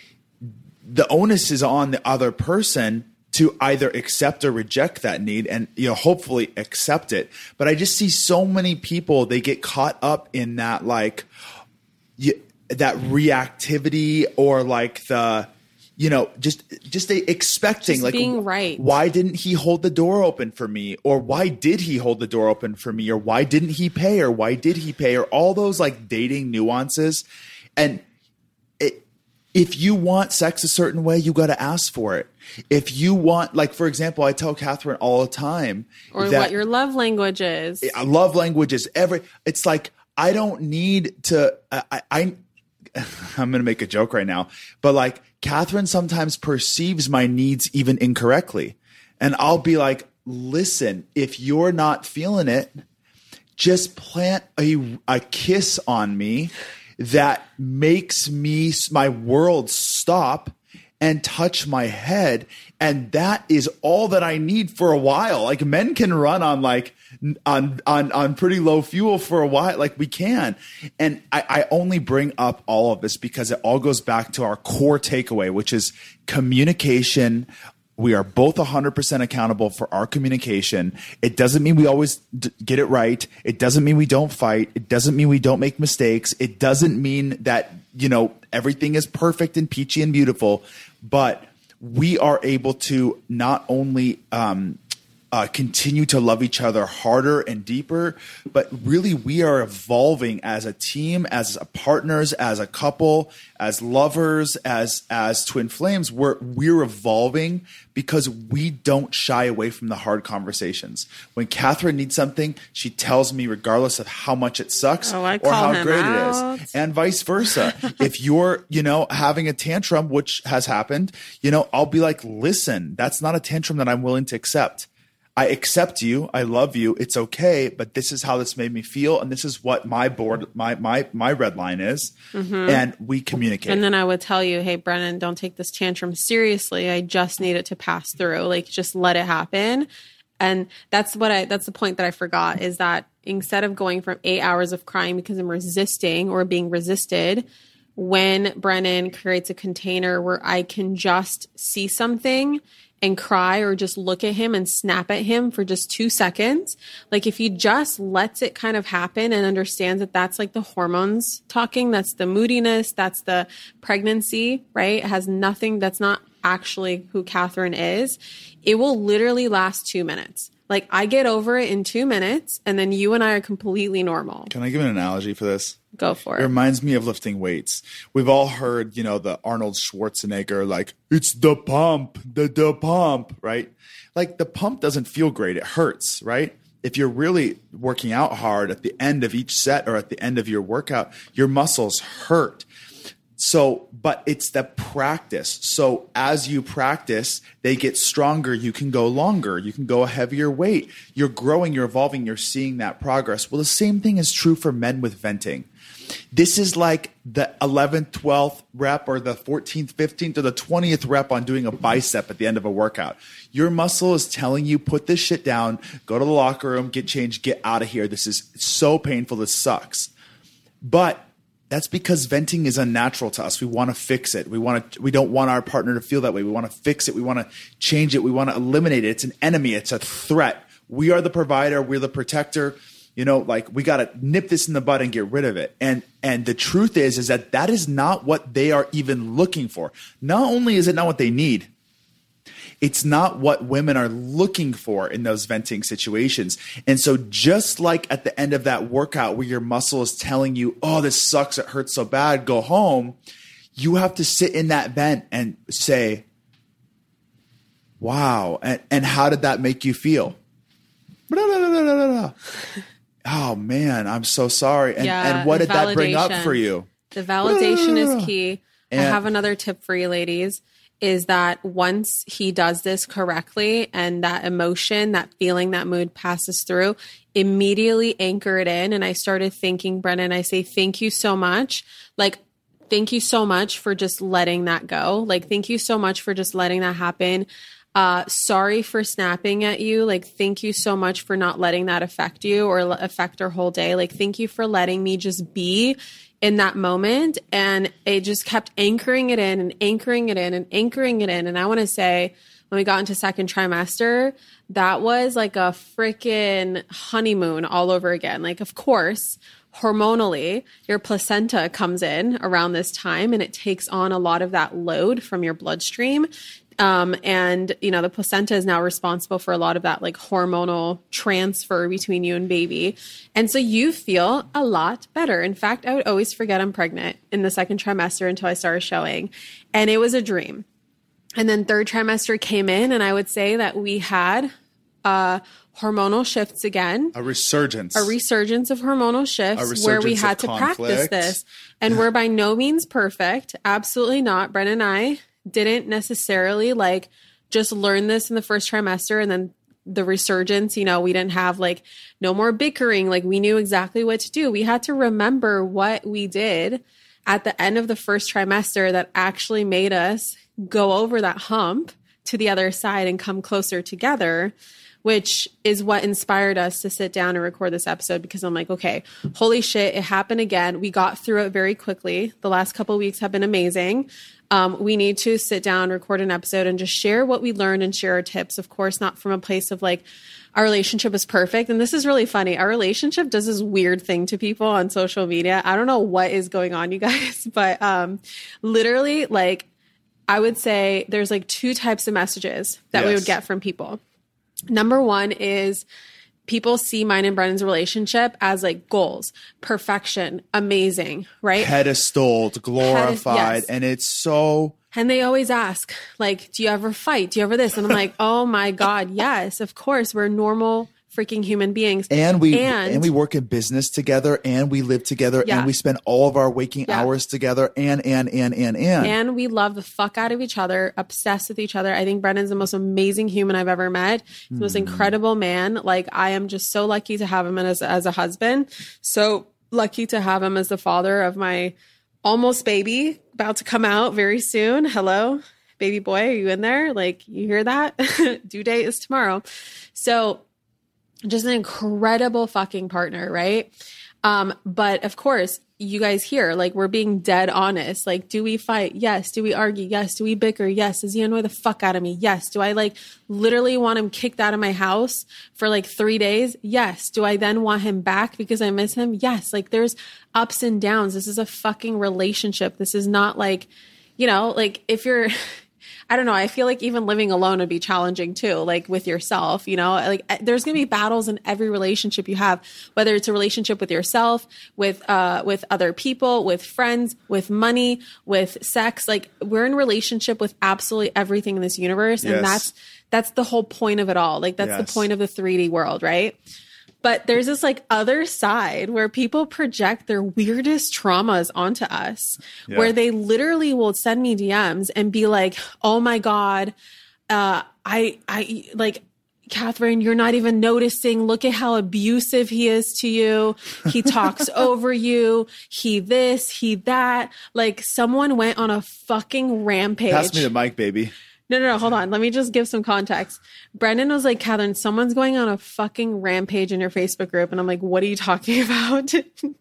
the onus is on the other person to either accept or reject that need, and, you know, hopefully accept it. But I just see so many people, they get caught up in that, like, you, that reactivity, or like the, you know, just, just they expecting, just like, being right. Why didn't he hold the door open for me? Or why did he hold the door open for me? Or why didn't he pay? Or why did he pay? Or all those like dating nuances. And it, if you want sex a certain way, you got to ask for it. If you want, like, for example, I tell Catherine all the time, or that what your love language is. I love languages. Every, it's like, I don't need to, I, I, I I'm going to make a joke right now, but like, Catherine sometimes perceives my needs even incorrectly. And I'll be like, listen, if you're not feeling it, just plant a, a kiss on me that makes me, my world stop and touch my head. And that is all that I need for a while. Like, men can run on like, on, on, on pretty low fuel for a while. Like, we can. And I, I only bring up all of this because it all goes back to our core takeaway, which is communication. We are both one hundred percent accountable for our communication. It doesn't mean we always d- get it right. It doesn't mean we don't fight. It doesn't mean we don't make mistakes. It doesn't mean that, you know, everything is perfect and peachy and beautiful, but we are able to not only um, uh, continue to love each other harder and deeper, but really we are evolving as a team, as partners, as a couple, as lovers, as as twin flames. We're we're evolving because we don't shy away from the hard conversations. When Catherine needs something, she tells me regardless of how much it sucks oh, I or call how him great out. it is, and vice versa. If you're, you know, having a tantrum, which has happened, you know, I'll be like, listen, that's not a tantrum that I'm willing to accept. I accept you. I love you. It's okay. But this is how this made me feel. And this is what my board, my, my, my red line is. Mm-hmm. And we communicate. And then I would tell you, hey, Brennan, don't take this tantrum seriously. I just need it to pass through. Like, just let it happen. And that's what I, that's the point that I forgot, is that instead of going from eight hours of crying because I'm resisting or being resisted, when Brennan creates a container where I can just see something and cry or just look at him and snap at him for just two seconds. Like if he just lets it kind of happen and understands that that's like the hormones talking, that's the moodiness, that's the pregnancy, right? It has nothing, that's not actually who Catherine is. It will literally last two minutes. Like I get over it in two minutes and then you and I are completely normal. Can I give an analogy for this? Go for it. It reminds me of lifting weights. We've all heard, you know, the Arnold Schwarzenegger, like, it's the pump, the, the pump, right? Like the pump doesn't feel great. It hurts, right? If you're really working out hard at the end of each set or at the end of your workout, your muscles hurt. So, but it's the practice. So as you practice, they get stronger. You can go longer. You can go a heavier weight. You're growing, you're evolving, you're seeing that progress. Well, the same thing is true for men with venting. This is like the eleventh, twelfth rep or the fourteenth, fifteenth or the twentieth rep on doing a bicep at the end of a workout. Your muscle is telling you, put this shit down, go to the locker room, get changed, get out of here. This is so painful. This sucks. But that's because venting is unnatural to us. We want to fix it. We want to, we don't want our partner to feel that way. We want to fix it. We want to change it. We want to eliminate it. It's an enemy. It's a threat. We are the provider. We're the protector. You know, like we got to nip this in the bud and get rid of it. And and the truth is, is that that is not what they are even looking for. Not only is it not what they need, it's not what women are looking for in those venting situations. And so just like at the end of that workout where your muscle is telling you, oh, this sucks, it hurts so bad, go home, you have to sit in that vent and say, wow, and, and how did that make you feel? Blah, blah, blah, blah, blah. Oh, man, I'm so sorry. And, yeah, and what did validation. that bring up for you? The validation is key. And I have another tip for you ladies, is that once he does this correctly and that emotion, that feeling, that mood passes through, immediately anchor it in. And I started thinking, Brennan, I say, thank you so much. Like, thank you so much for just letting that go. Like, thank you so much for just letting that happen. Uh, sorry for snapping at you. Like, thank you so much for not letting that affect you or affect our whole day. Like, thank you for letting me just be in that moment. And it just kept anchoring it in and anchoring it in and anchoring it in. And I want to say, when we got into second trimester, that was like a freaking honeymoon all over again. Like, of course, hormonally, your placenta comes in around this time and it takes on a lot of that load from your bloodstream. Um, and, you know, the placenta is now responsible for a lot of that like hormonal transfer between you and baby. And so you feel a lot better. In fact, I would always forget I'm pregnant in the second trimester until I started showing. And it was a dream. And then third trimester came in and I would say that we had uh, hormonal shifts again. A resurgence. A resurgence of hormonal shifts resurgence where we had to conflict. practice this. And we're by no means perfect. Absolutely not. Brennan and I didn't necessarily like just learn this in the first trimester and then the resurgence, you know, we didn't have like no more bickering. Like we knew exactly what to do. We had to remember what we did at the end of the first trimester that actually made us go over that hump to the other side and come closer together, which is what inspired us to sit down and record this episode, because I'm like, okay, holy shit, it happened again. We got through it very quickly. The last couple of weeks have been amazing. Um, we need to sit down, record an episode and just share what we learned and share our tips. Of course, not from a place of like, our relationship is perfect. And this is really funny. Our relationship does this weird thing to people on social media. I don't know what is going on, you guys, but um, literally, like, I would say there's like two types of messages that yes. we would get from people. Number one is people see mine and Brennan's relationship as like goals, perfection, amazing, right? Pedestaled, glorified. Pedest- yes. And it's so... And they always ask, like, do you ever fight? Do you ever this? And I'm like, oh my God, yes, of course. We're normal freaking human beings. And we and, and we work in business together and we live together yeah. and we spend all of our waking yeah. hours together and, and, and, and, and. And we love the fuck out of each other, obsessed with each other. I think Brennan's the most amazing human I've ever met. He's the most mm. incredible man. Like, I am just so lucky to have him as, as a husband. So lucky to have him as the father of my almost baby about to come out very soon. Hello, baby boy. Are you in there? Like, you hear that? Due date is tomorrow. So just an incredible fucking partner, right? Um, but of course, you guys hear, like, we're being dead honest. Like, do we fight? Yes. Do we argue? Yes. Do we bicker? Yes. Does he annoy the fuck out of me? Yes. Do I like literally want him kicked out of my house for like three days? Yes. Do I then want him back because I miss him? Yes. Like, there's ups and downs. This is a fucking relationship. This is not like, you know, like if you're, I don't know. I feel like even living alone would be challenging too, like with yourself, you know, like there's going to be battles in every relationship you have, whether it's a relationship with yourself, with, uh, with other people, with friends, with money, with sex. Like we're in relationship with absolutely everything in this universe. And Yes. that's, that's the whole point of it all. Like that's Yes. the point of the three D world, right? But there's this like other side where people project their weirdest traumas onto us, Yeah. where they literally will send me D Ms and be like, oh my God, uh, I, I like, Catherine, you're not even noticing. Look at how abusive he is to you. He talks over you. He this, he that. Like someone went on a fucking rampage. Pass me the mic, baby. No, no, no, hold on. Let me just give some context. Brendan was like, Catherine, someone's going on a fucking rampage in your Facebook group. And I'm like, what are you talking about?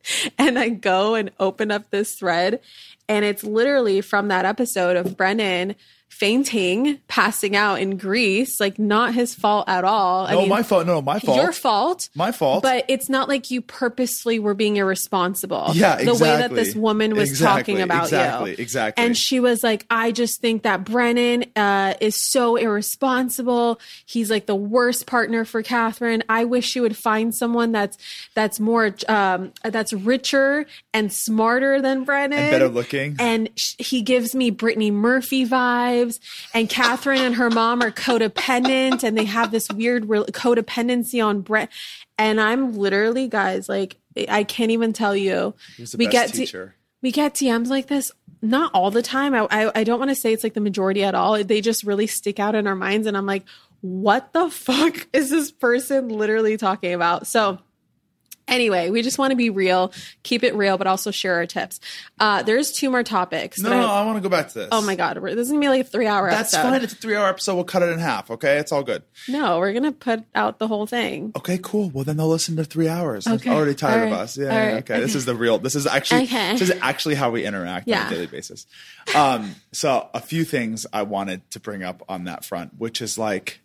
And I go and open up this thread. And it's literally from that episode of Brendan fainting, passing out in Greece, like not his fault at all. I No, mean, my fault. No, my fault. your fault. My fault. But it's not like you purposely were being irresponsible. Yeah, The way that exactly. this woman was Exactly, talking about exactly, you. exactly. And she was like, I just think that Brennan uh, is so irresponsible. He's like the worst partner for Catherine. I wish she would find someone that's that's more um, that's richer and smarter than Brennan. And better looking. And sh- he gives me Brittany Murphy vibes. And Catherine and her mom are codependent, and they have this weird re- codependency on Brett. And I'm literally, guys, like I can't even tell you. He was the we best get teacher. To, we get D Ms like this, not all the time. I I, I don't want to say it's like the majority at all. They just really stick out in our minds, and I'm like, what the fuck is this person literally talking about? So. Anyway, we just want to be real, keep it real, but also share our tips. Uh, there's two more topics. No, that no, I- I want to go back to this. Oh my God. We're, this is going to be like a three hour That's episode. fine. It's a three-hour episode. We'll cut it in half, okay? It's all good. No, we're going to put out the whole thing. Okay, cool. Well, then they'll listen to three hours. Okay. I'm already tired All of right. us. Yeah, All yeah, right. okay. This is the real. This is actually. Okay. This is actually how we interact on Yeah. a daily basis. Um, so a few things I wanted to bring up on that front, which is like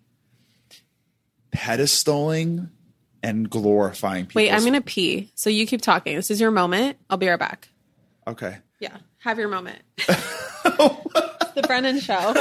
pedestaling and glorifying people. Wait, I'm going to pee. So you keep talking. This is your moment. I'll be right back. Okay. Yeah. Have your moment. The Brennan Show.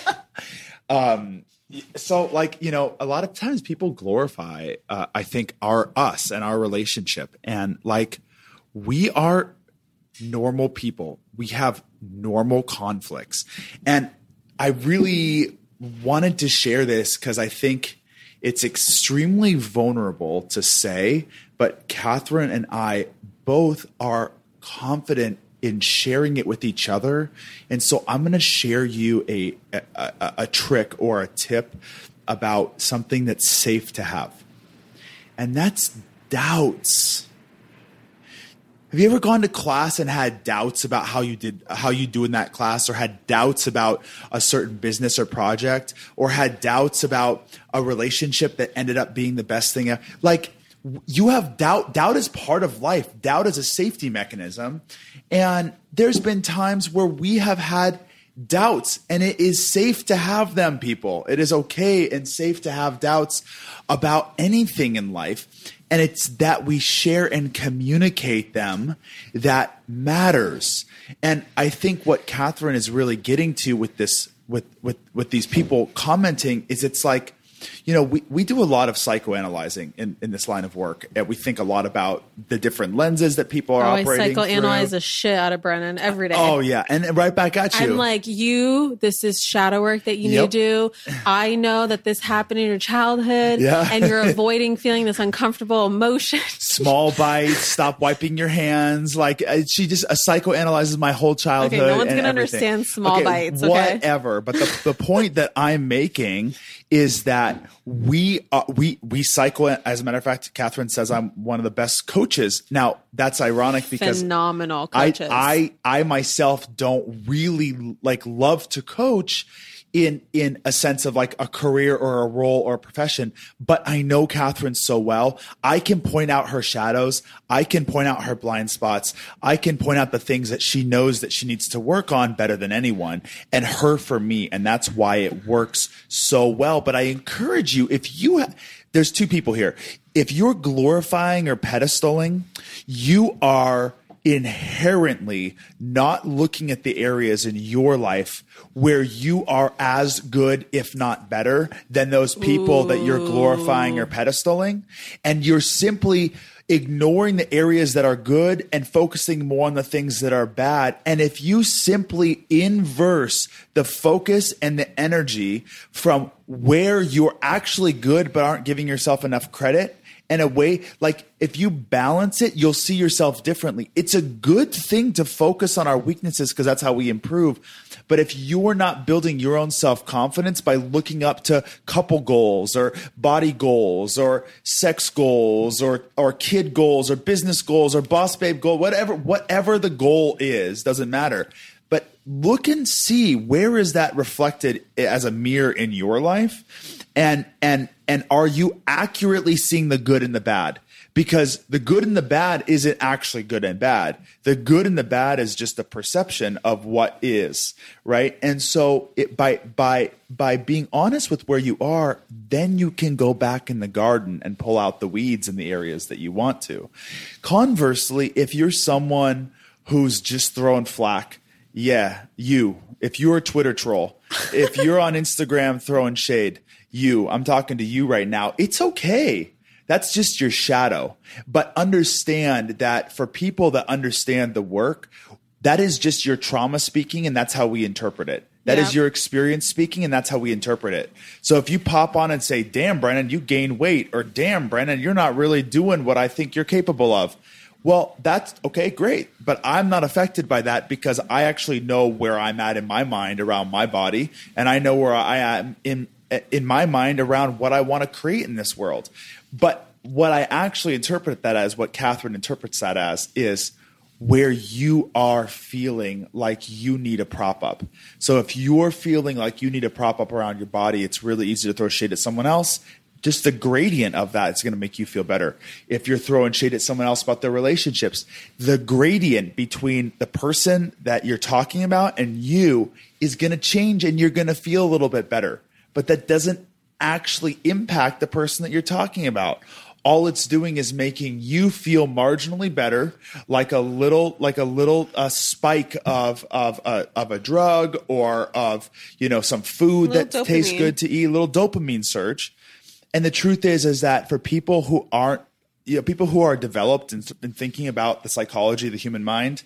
So, like, you know, a lot of times people glorify, uh, I think, our us and our relationship. And like, we are normal people. We have normal conflicts. And I really wanted to share this because I think it's extremely vulnerable to say, but Catherine and I both are confident in sharing it with each other. And so I'm going to share you a, a, a, a trick or a tip about something that's safe to have. And that's doubts. Have you ever gone to class and had doubts about how you did, how you do in that class, or had doubts about a certain business or project, or had doubts about a relationship that ended up being the best thing ever? Like, you have doubt. Doubt is part of life. Doubt is a safety mechanism. And there's been times where we have had doubts, and it is safe to have them, people. It is okay and safe to have doubts about anything in life. And it's that we share and communicate them that matters. And I think what Catherine is really getting to with this, with, with, with these people commenting, is it's like, you know, we, we do a lot of psychoanalyzing in, in this line of work. And we think a lot about the different lenses that people are Oh, I operating psychoanalyze through. the shit out of Brennan every day. Oh, yeah. And right back at you. I'm like, you, this is shadow work that you Yep. need to do. I know that this happened in your childhood, Yeah. and you're avoiding feeling this uncomfortable emotion. Small bites, stop wiping your hands. Like, uh, she just uh, psychoanalyzes my whole childhood. Okay, no one's and gonna everything. understand small bites, okay? Whatever. But the, the point that I'm making is that we uh, we we psycho. As a matter of fact, Catherine says I'm one of the best coaches. Now that's ironic because Phenomenal I, coaches. I I myself don't really like love to coach in in a sense of like a career or a role or a profession, but I know Catherine so well. I can point out her shadows. I can point out her blind spots. I can point out the things that she knows that she needs to work on better than anyone, and her for me. And that's why it works so well. But I encourage you, if you ha- there's two people here. If you're glorifying or pedestaling, you are inherently not looking at the areas in your life where you are as good, if not better, than those people Ooh. That you're glorifying or pedestaling. And you're simply ignoring the areas that are good and focusing more on the things that are bad. And if you simply inverse the focus and the energy from where you're actually good but aren't giving yourself enough credit, in a way, like if you balance it, you'll see yourself differently. It's a good thing to focus on our weaknesses because that's how we improve. But if you're not building your own self-confidence by looking up to couple goals or body goals or sex goals or, or kid goals or business goals or boss babe goal, whatever, whatever the goal is, doesn't matter. But look and see, where is that reflected as a mirror in your life? And, and, and are you accurately seeing the good and the bad? Because the good and the bad isn't actually good and bad. The good and the bad is just a perception of what is, right? And so it, by, by, by being honest with where you are, then you can go back in the garden and pull out the weeds in the areas that you want to. Conversely, if you're someone who's just throwing flack, yeah, you, if you're a Twitter troll, if you're on Instagram throwing shade, you, I'm talking to you right now. It's okay. That's just your shadow. But understand that for people that understand the work, that is just your trauma speaking, and that's how we interpret it. That yeah. is your experience speaking, and that's how we interpret it. So if you pop on and say, damn, Brennan, you gained weight, or damn, Brennan, you're not really doing what I think you're capable of. Well, that's okay, great. But I'm not affected by that because I actually know where I'm at in my mind around my body, and I know where I am in in my mind around what I want to create in this world. But what I actually interpret that as, what Catherine interprets that as, is where you are feeling like you need a prop up. So if you're feeling like you need a prop up around your body, it's really easy to throw shade at someone else. Just the gradient of that is going to make you feel better. If you're throwing shade at someone else about their relationships, the gradient between the person that you're talking about and you is going to change, and you're going to feel a little bit better. But that doesn't actually impact the person that you're talking about. All it's doing is making you feel marginally better, like a little, like a little uh, spike of of uh, of a drug or of you know some food that dopamine. Tastes good to eat, a little dopamine surge. And the truth is, is that for people who aren't, you know, people who are developed in, in thinking about the psychology of the human mind,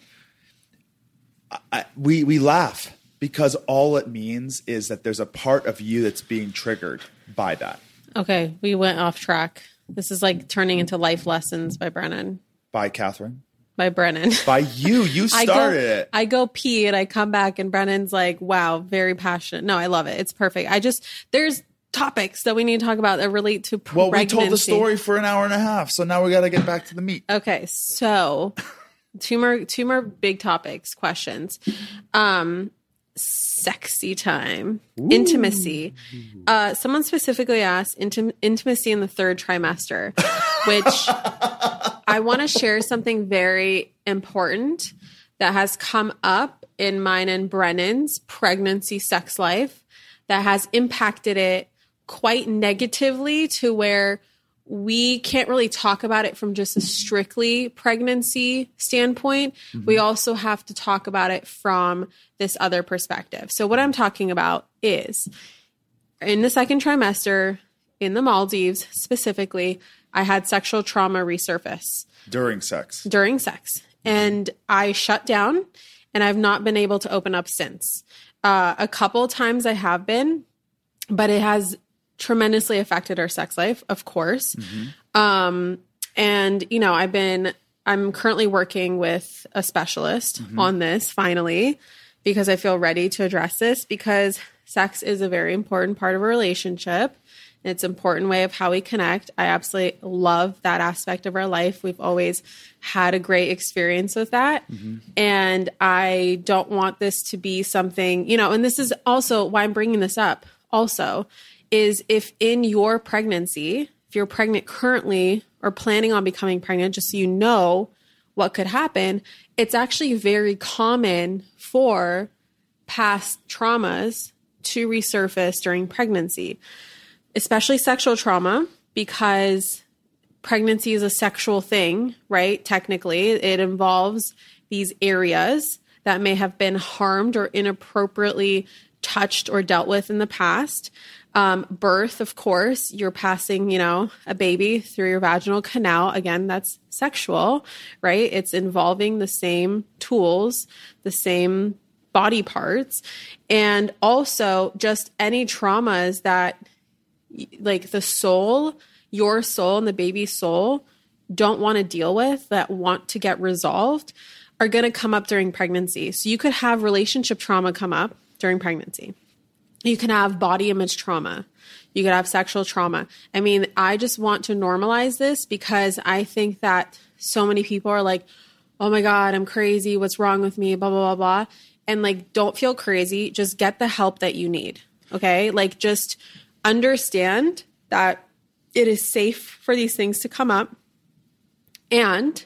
I, we we laugh. Because all it means is that there's a part of you that's being triggered by that. Okay, we went off track. This is like turning into life lessons by Brennan. By Catherine? By Brennan. By you. You started I go, it. I go pee and I come back and Brennan's like, wow, very passionate. No, I love it. It's perfect. I just, there's topics that we need to talk about that relate to pregnancy. Well, we told the story for an hour and a half, so now we got to get back to the meat. Okay, so two more, two more big topics, questions. Um... Sexy time. Ooh. Intimacy. Uh, someone specifically asked intim- intimacy in the third trimester, which I want to share something very important that has come up in mine and Brennan's pregnancy sex life that has impacted it quite negatively to where we can't really talk about it from just a strictly pregnancy standpoint. Mm-hmm. We also have to talk about it from this other perspective. So what I'm talking about is in the second trimester, in the Maldives specifically, I had sexual trauma resurface. During sex. During sex. And I shut down, and I've not been able to open up since. Uh, a couple times I have been, but it has tremendously affected our sex life, of course. Mm-hmm. Um, and, you know, I've been, I'm currently working with a specialist mm-hmm. on this finally, because I feel ready to address this, because sex is a very important part of a relationship. and it's an important way of how we connect. I absolutely love that aspect of our life. We've always had a great experience with that. Mm-hmm. And I don't want this to be something, you know, and this is also why I'm bringing this up also, is if in your pregnancy, if you're pregnant currently or planning on becoming pregnant, just so you know what could happen, it's actually very common for past traumas to resurface during pregnancy, especially sexual trauma, because pregnancy is a sexual thing, right? Technically, it involves these areas that may have been harmed or inappropriately touched or dealt with in the past. Um, birth, of course, you're passing, you know, a baby through your vaginal canal. Again, that's sexual, right? It's involving the same tools, the same body parts, and also just any traumas that like the soul, your soul and the baby's soul don't want to deal with, that want to get resolved, are going to come up during pregnancy. So you could have relationship trauma come up during pregnancy. You can have body image trauma. You could have sexual trauma. I mean, I just want to normalize this because I think that so many people are like, oh my God, I'm crazy. What's wrong with me? Blah, blah, blah, blah. And like, don't feel crazy. Just get the help that you need. Okay. Like, just understand that it is safe for these things to come up. And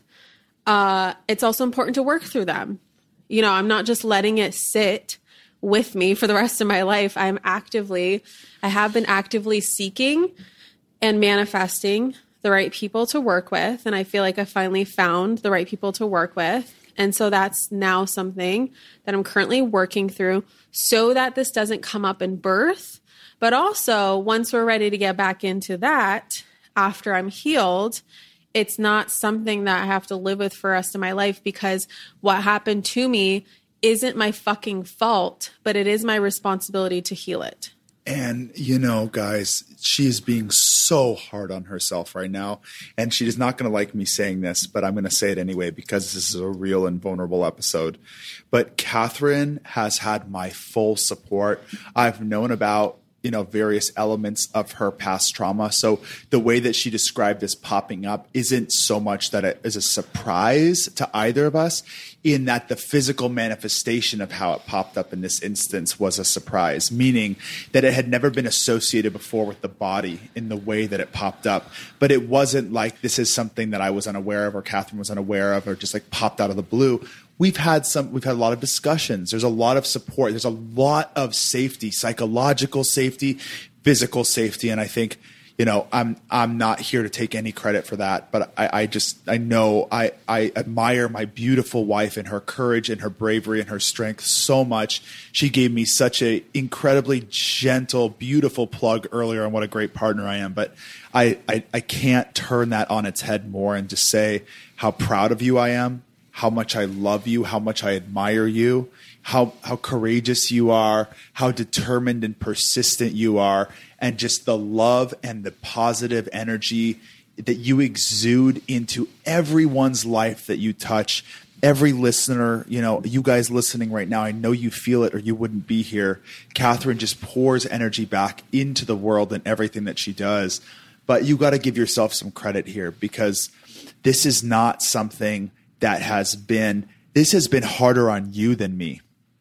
uh, it's also important to work through them. You know, I'm not just letting it sit with me for the rest of my life. I'm actively, I have been actively seeking and manifesting the right people to work with. And I feel like I finally found the right people to work with. And so that's now something that I'm currently working through so that this doesn't come up in birth. But also, once we're ready to get back into that, after I'm healed, it's not something that I have to live with for the rest of my life, because what happened to me isn't my fucking fault, but it is my responsibility to heal it. And, you know, guys, she is being so hard on herself right now. And she is not going to like me saying this, but I'm going to say it anyway because this is a real and vulnerable episode. But Catherine has had my full support. I've known about, you know, various elements of her past trauma. So the way that she described this popping up isn't so much that it is a surprise to either of us, in that the physical manifestation of how it popped up in this instance was a surprise, meaning that it had never been associated before with the body in the way that it popped up. But it wasn't like this is something that I was unaware of or Catherine was unaware of or just like popped out of the blue. We've had some, we've had a lot of discussions. There's a lot of support. There's a lot of safety, psychological safety, physical safety. And I think, you know, I'm, I'm not here to take any credit for that, but I, I just, I know I, I admire my beautiful wife and her courage and her bravery and her strength so much. She gave me such a incredibly gentle, beautiful plug earlier on what a great partner I am. But I, I, I can't turn that on its head more and just say how proud of you I am, how much I love you, how much I admire you, how how courageous you are, how determined and persistent you are, and just the love and the positive energy that you exude into everyone's life that you touch. Every listener, you know, you guys listening right now, I know you feel it or you wouldn't be here. Catherine just pours energy back into the world and everything that she does. But you got to give yourself some credit here, because this is not something that has been, this has been harder on you than me.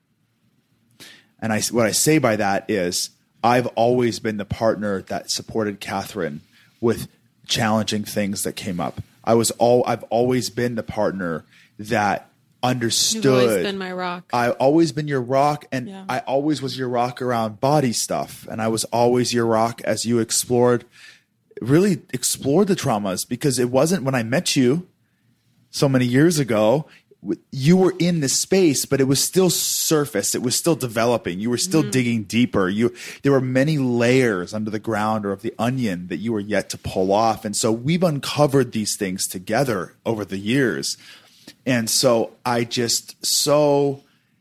And I, what I say by that is I've always been the partner that supported Catherine with challenging things that came up. I was all, I've always been the partner that understood. You've always been my rock. I've always been your rock, and yeah. I always was your rock around body stuff. And I was always your rock as you explored, really explored the traumas, because it wasn't when I met you so many years ago, you were in this space, but it was still surface. It was still developing. You were still mm-hmm. digging deeper. You, there were many layers under the ground or of the onion that you were yet to pull off. And so we've uncovered these things together over the years. And so I just so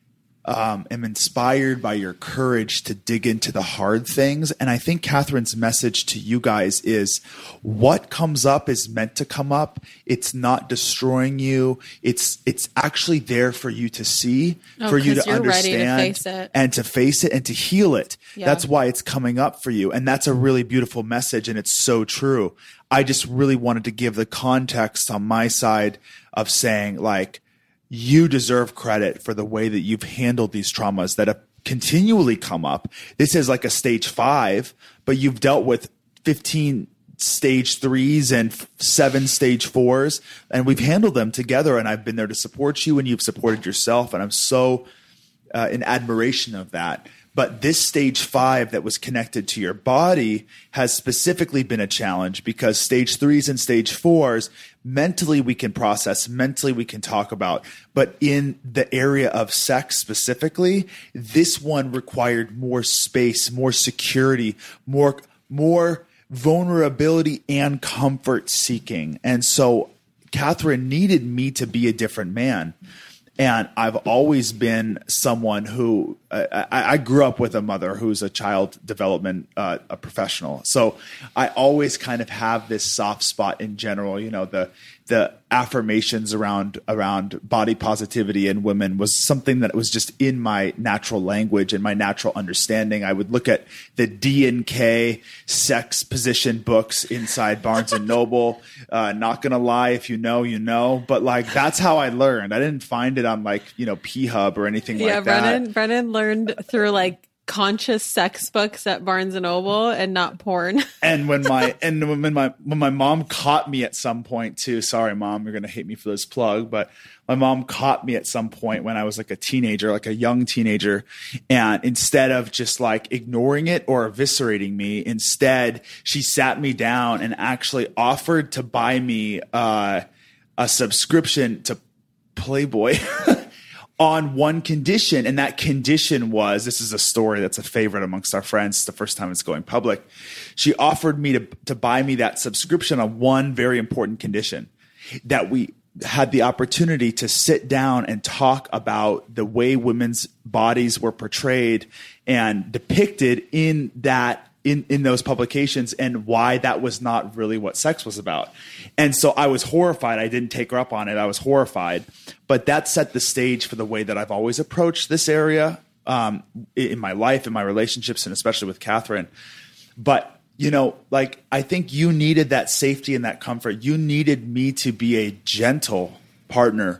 um, am inspired by your courage to dig into the hard things. And I think Catherine's message to you guys is what comes up is meant to come up. It's not destroying you. It's it's actually there for you to see, oh, for you to you're understand ready to face it. and to face it and to heal it. Yeah. That's why it's coming up for you. And that's a really beautiful message. And it's so true. I just really wanted to give the context on my side of saying, like, you deserve credit for the way that you've handled these traumas that have continually come up. This is like a stage five, but you've dealt with fifteen stage threes and seven stage fours, and we've handled them together. And I've been there to support you, and you've supported yourself. And I'm so uh, in admiration of that. But this stage five that was connected to your body has specifically been a challenge because stage threes and stage fours, mentally we can process, mentally we can talk about. But in the area of sex specifically, this one required more space, more security, more, more vulnerability and comfort seeking. And so Catherine needed me to be a different man. And I've always been someone who uh, I, I grew up with a mother who's a child development uh, a professional. So I always kind of have this soft spot in general. You know, the the affirmations around around body positivity in women was something that was just in my natural language and my natural understanding. I would look at the D and K sex position books inside Barnes and Noble. Uh, not gonna lie, if you know, you know. But like that's how I learned. I didn't find it on like you know P Hub or anything yeah, like Brennan, that. Brennan learned through like conscious sex books at Barnes and Noble and not porn. And when my and when my when my mom caught me at some point too, sorry mom, you're gonna hate me for this plug, but my mom caught me at some point when I was like a teenager, like a young teenager, and instead of just like ignoring it or eviscerating me, instead she sat me down and actually offered to buy me uh, a subscription to Playboy. On one condition, and that condition was, this is a story that's a favorite amongst our friends. It's the first time it's going public. She offered me to, to buy me that subscription on one very important condition, that we had the opportunity to sit down and talk about the way women's bodies were portrayed and depicted in that in, in those publications and why that was not really what sex was about. And so I was horrified. I didn't take her up on it. I was horrified. But that set the stage for the way that I've always approached this area um, in my life, in my relationships, and especially with Catherine. But, you know, like I think you needed that safety and that comfort. You needed me to be a gentle partner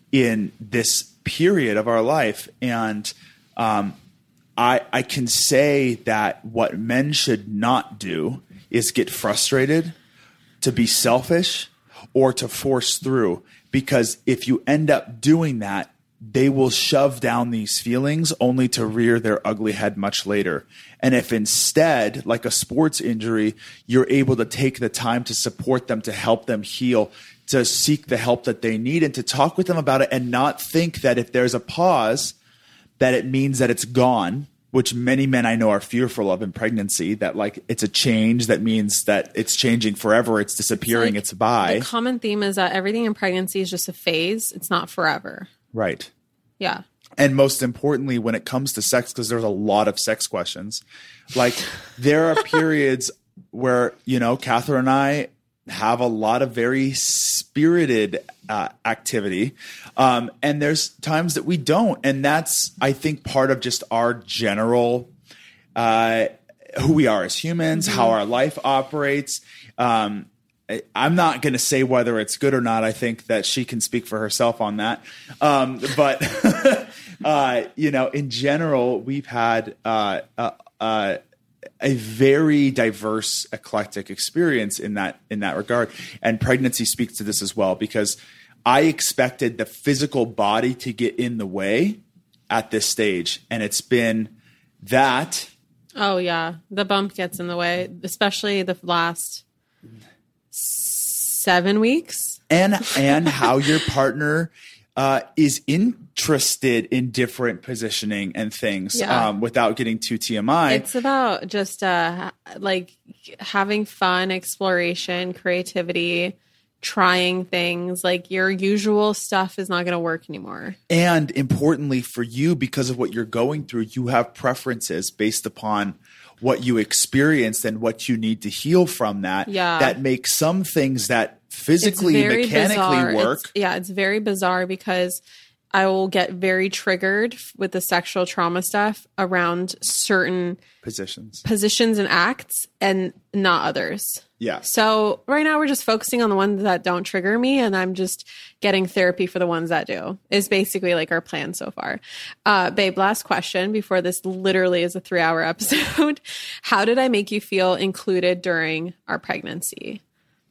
in this period of our life. And um I, I can say that what men should not do is get frustrated, to be selfish, or to force through. Because if you end up doing that, they will shove down these feelings only to rear their ugly head much later. And if instead, like a sports injury, you're able to take the time to support them, to help them heal, to seek the help that they need, and to talk with them about it and not think that if there's a pause, that it means that it's gone, which many men I know are fearful of in pregnancy, that like it's a change that means that it's changing forever, it's disappearing, it's, like, it's by. The common theme is that everything in pregnancy is just a phase. It's not forever. Right. Yeah. And most importantly, when it comes to sex, because there's a lot of sex questions, like there are periods where, you know, Catherine and I have a lot of very spirited uh, activity. Um, and there's times that we don't. And that's, I think, part of just our general, uh, who we are as humans, mm-hmm. how our life operates. Um, I, I'm not going to say whether it's good or not. I think that she can speak for herself on that. Um, but, uh, you know, in general, we've had uh, uh, uh, a very diverse, eclectic experience in that in that regard. And pregnancy speaks to this as well, because I expected the physical body to get in the way at this stage. And it's been that. Oh, yeah. The bump gets in the way, especially the last seven weeks. And and how your partner uh, is interested in different positioning and things, yeah. um, without getting too T M I. It's about just uh, like having fun, exploration, creativity, trying things. Like your usual stuff is not going to work anymore. And importantly for you, because of what you're going through, you have preferences based upon what you experienced and what you need to heal from that. Yeah. That make some things that physically, mechanically bizarre. work. It's, yeah, it's very bizarre because I will get very triggered with the sexual trauma stuff around certain positions, positions and acts and not others. Yeah. So right now we're just focusing on the ones that don't trigger me, and I'm just getting therapy for the ones that do, is basically like our plan so far. Uh, babe, last question before this literally is a three hour episode. How did I make you feel included during our pregnancy?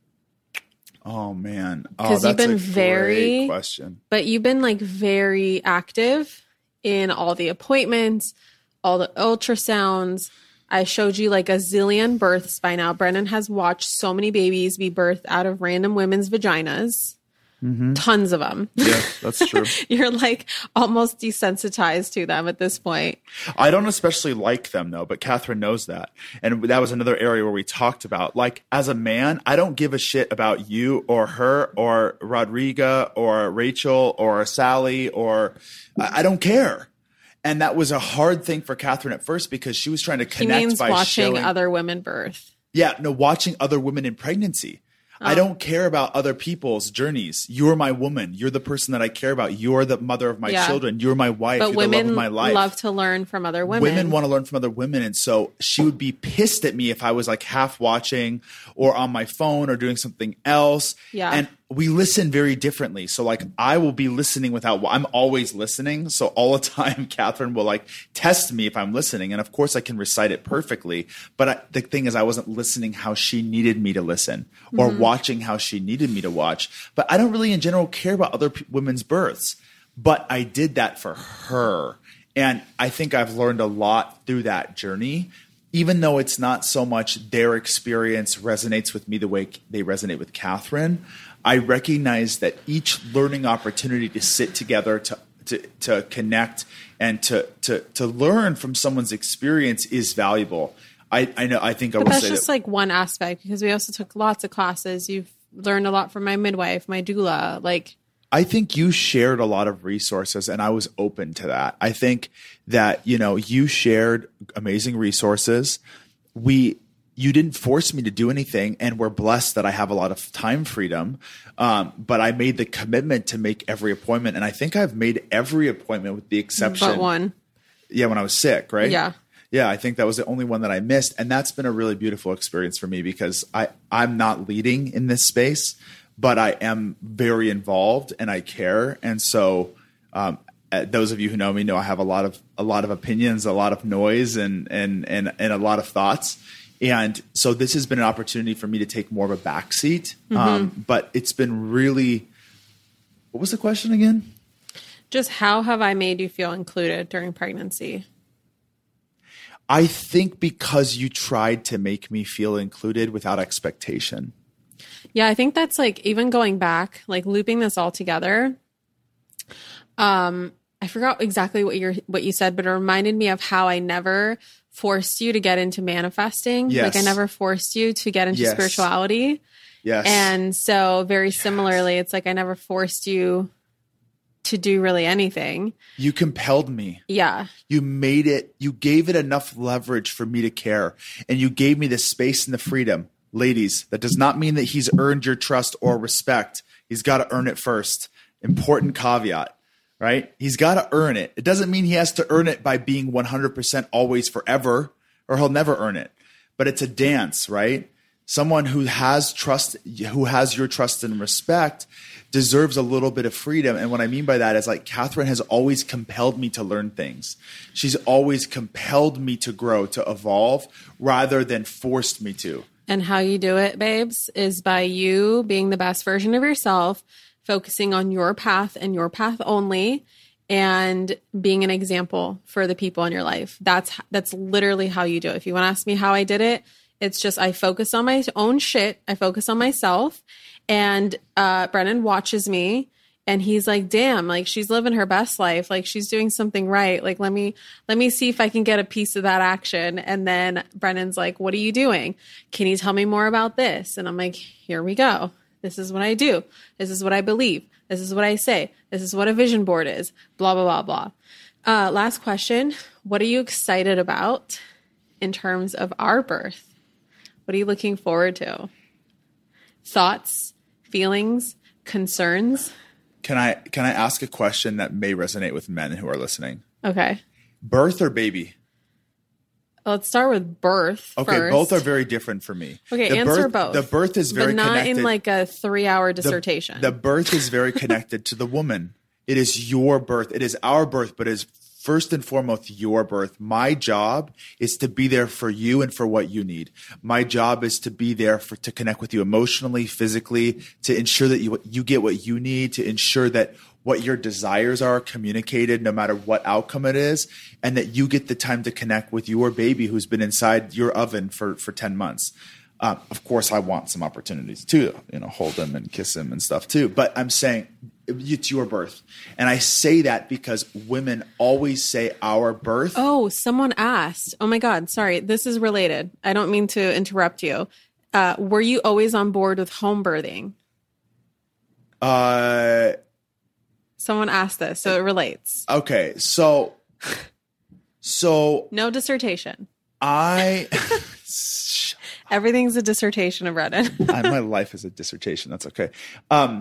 Oh man. Oh, Because you've been a very, great question. But you've been like very active in all the appointments, all the ultrasounds. I showed you like a zillion births by now. Brennan has watched so many babies be birthed out of random women's vaginas. Mm-hmm. Tons of them. Yeah, that's true. You're like almost desensitized to them at this point. I don't especially like them though, but Catherine knows that. And that was another area where we talked about, like, as a man, I don't give a shit about you or her or Rodriga or Rachel or Sally or I, I don't care. And that was a hard thing for Catherine at first because she was trying to connect he means by watching showing, other women birth. Yeah, no, watching other women in pregnancy. I don't care about other people's journeys. You're my woman. You're the person that I care about. You're the mother of my Yeah. children. You're my wife. But You're women the love of my life. love to learn from other women. Women want to learn from other women. And so she would be pissed at me if I was like half watching or on my phone or doing something else. Yeah. And we listen very differently. So like I will be listening without, I'm always listening. So all the time, Catherine will like test me if I'm listening. And of course I can recite it perfectly. But I, the thing is I wasn't listening how she needed me to listen or mm-hmm. watching how she needed me to watch. But I don't really in general care about other p- women's births. But I did that for her. And I think I've learned a lot through that journey. Even though it's not so much their experience resonates with me the way they resonate with Catherine, I recognize that each learning opportunity to sit together, to to, to connect, and to, to to learn from someone's experience is valuable. I, I know. I think I but will that's say just that, like one aspect because we also took lots of classes. You've learned a lot from my midwife, my doula, like. I think you shared a lot of resources and I was open to that. I think that, you know, you shared amazing resources. We, you didn't force me to do anything and we're blessed that I have a lot of time freedom. Um, but I made the commitment to make every appointment. And I think I've made every appointment with the exception. But one. Yeah. When I was sick, right? Yeah. Yeah. I think that was the only one that I missed. And that's been a really beautiful experience for me because I, I'm not leading in this space. But I am very involved and I care. And so um, those of you who know me know I have a lot of a lot of opinions, a lot of noise and and and, and a lot of thoughts. And so this has been an opportunity for me to take more of a backseat. Mm-hmm. Um, but it's been really – what was the question again? Just how have I made you feel included during pregnancy? I think because you tried to make me feel included without expectation. Yeah, I think that's like even going back, like looping this all together. Um, I forgot exactly what you what you said, but it reminded me of how I never forced you to get into manifesting. Yes. Like I never forced you to get into yes. spirituality. Yes. And so very similarly, yes. It's like I never forced you to do really anything. You compelled me. Yeah. You made it, you gave it enough leverage for me to care. And you gave me the space and the freedom. Ladies, that does not mean that he's earned your trust or respect. He's got to earn it first. Important caveat, right? He's got to earn it. It doesn't mean he has to earn it by being one hundred percent always forever, or he'll never earn it. But it's a dance, right? Someone who has trust, who has your trust and respect deserves a little bit of freedom. And what I mean by that is like Catherine has always compelled me to learn things. She's always compelled me to grow, to evolve, rather than forced me to. And how you do it, babes, is by you being the best version of yourself, focusing on your path and your path only, and being an example for the people in your life. That's that's literally how you do it. If you want to ask me how I did it, it's just I focus on my own shit. I focus on myself. And uh, Brennan watches me. And he's like, damn, like she's living her best life. Like she's doing something right. Like, let me, let me see if I can get a piece of that action. And then Brennan's like, what are you doing? Can you tell me more about this? And I'm like, here we go. This is what I do. This is what I believe. This is what I say. This is what a vision board is. Blah, blah, blah, blah. Uh, last question. What are you excited about in terms of our birth? What are you looking forward to? Thoughts, feelings, concerns? Can I can I ask a question that may resonate with men who are listening? Okay. Birth or baby? Let's start with birth. Okay, first. both are very different for me. Okay, the answer birth, both. The birth is very but not connected. in like a three-hour dissertation. The, the birth is very connected to the woman. It is your birth. It is our birth, but it is first and foremost your birth. My job is to be there for you and for what you need. My job is to be there for to connect with you emotionally, physically, to ensure that you you get what you need, to ensure that what your desires are communicated no matter what outcome it is, and that you get the time to connect with your baby who's been inside your oven for, for ten months. Um, of course, I want some opportunities to, you know, hold him and kiss him and stuff too. But I'm saying it's your birth. And I say that because women always say our birth. Oh, someone asked. Oh my God. Sorry. This is related. I don't mean to interrupt you. Uh, were you always on board with home birthing? Uh, Someone asked this, so it relates. Okay. So, so no dissertation. I, Everything's a dissertation of Reddit. I, my life is a dissertation. That's okay. Um,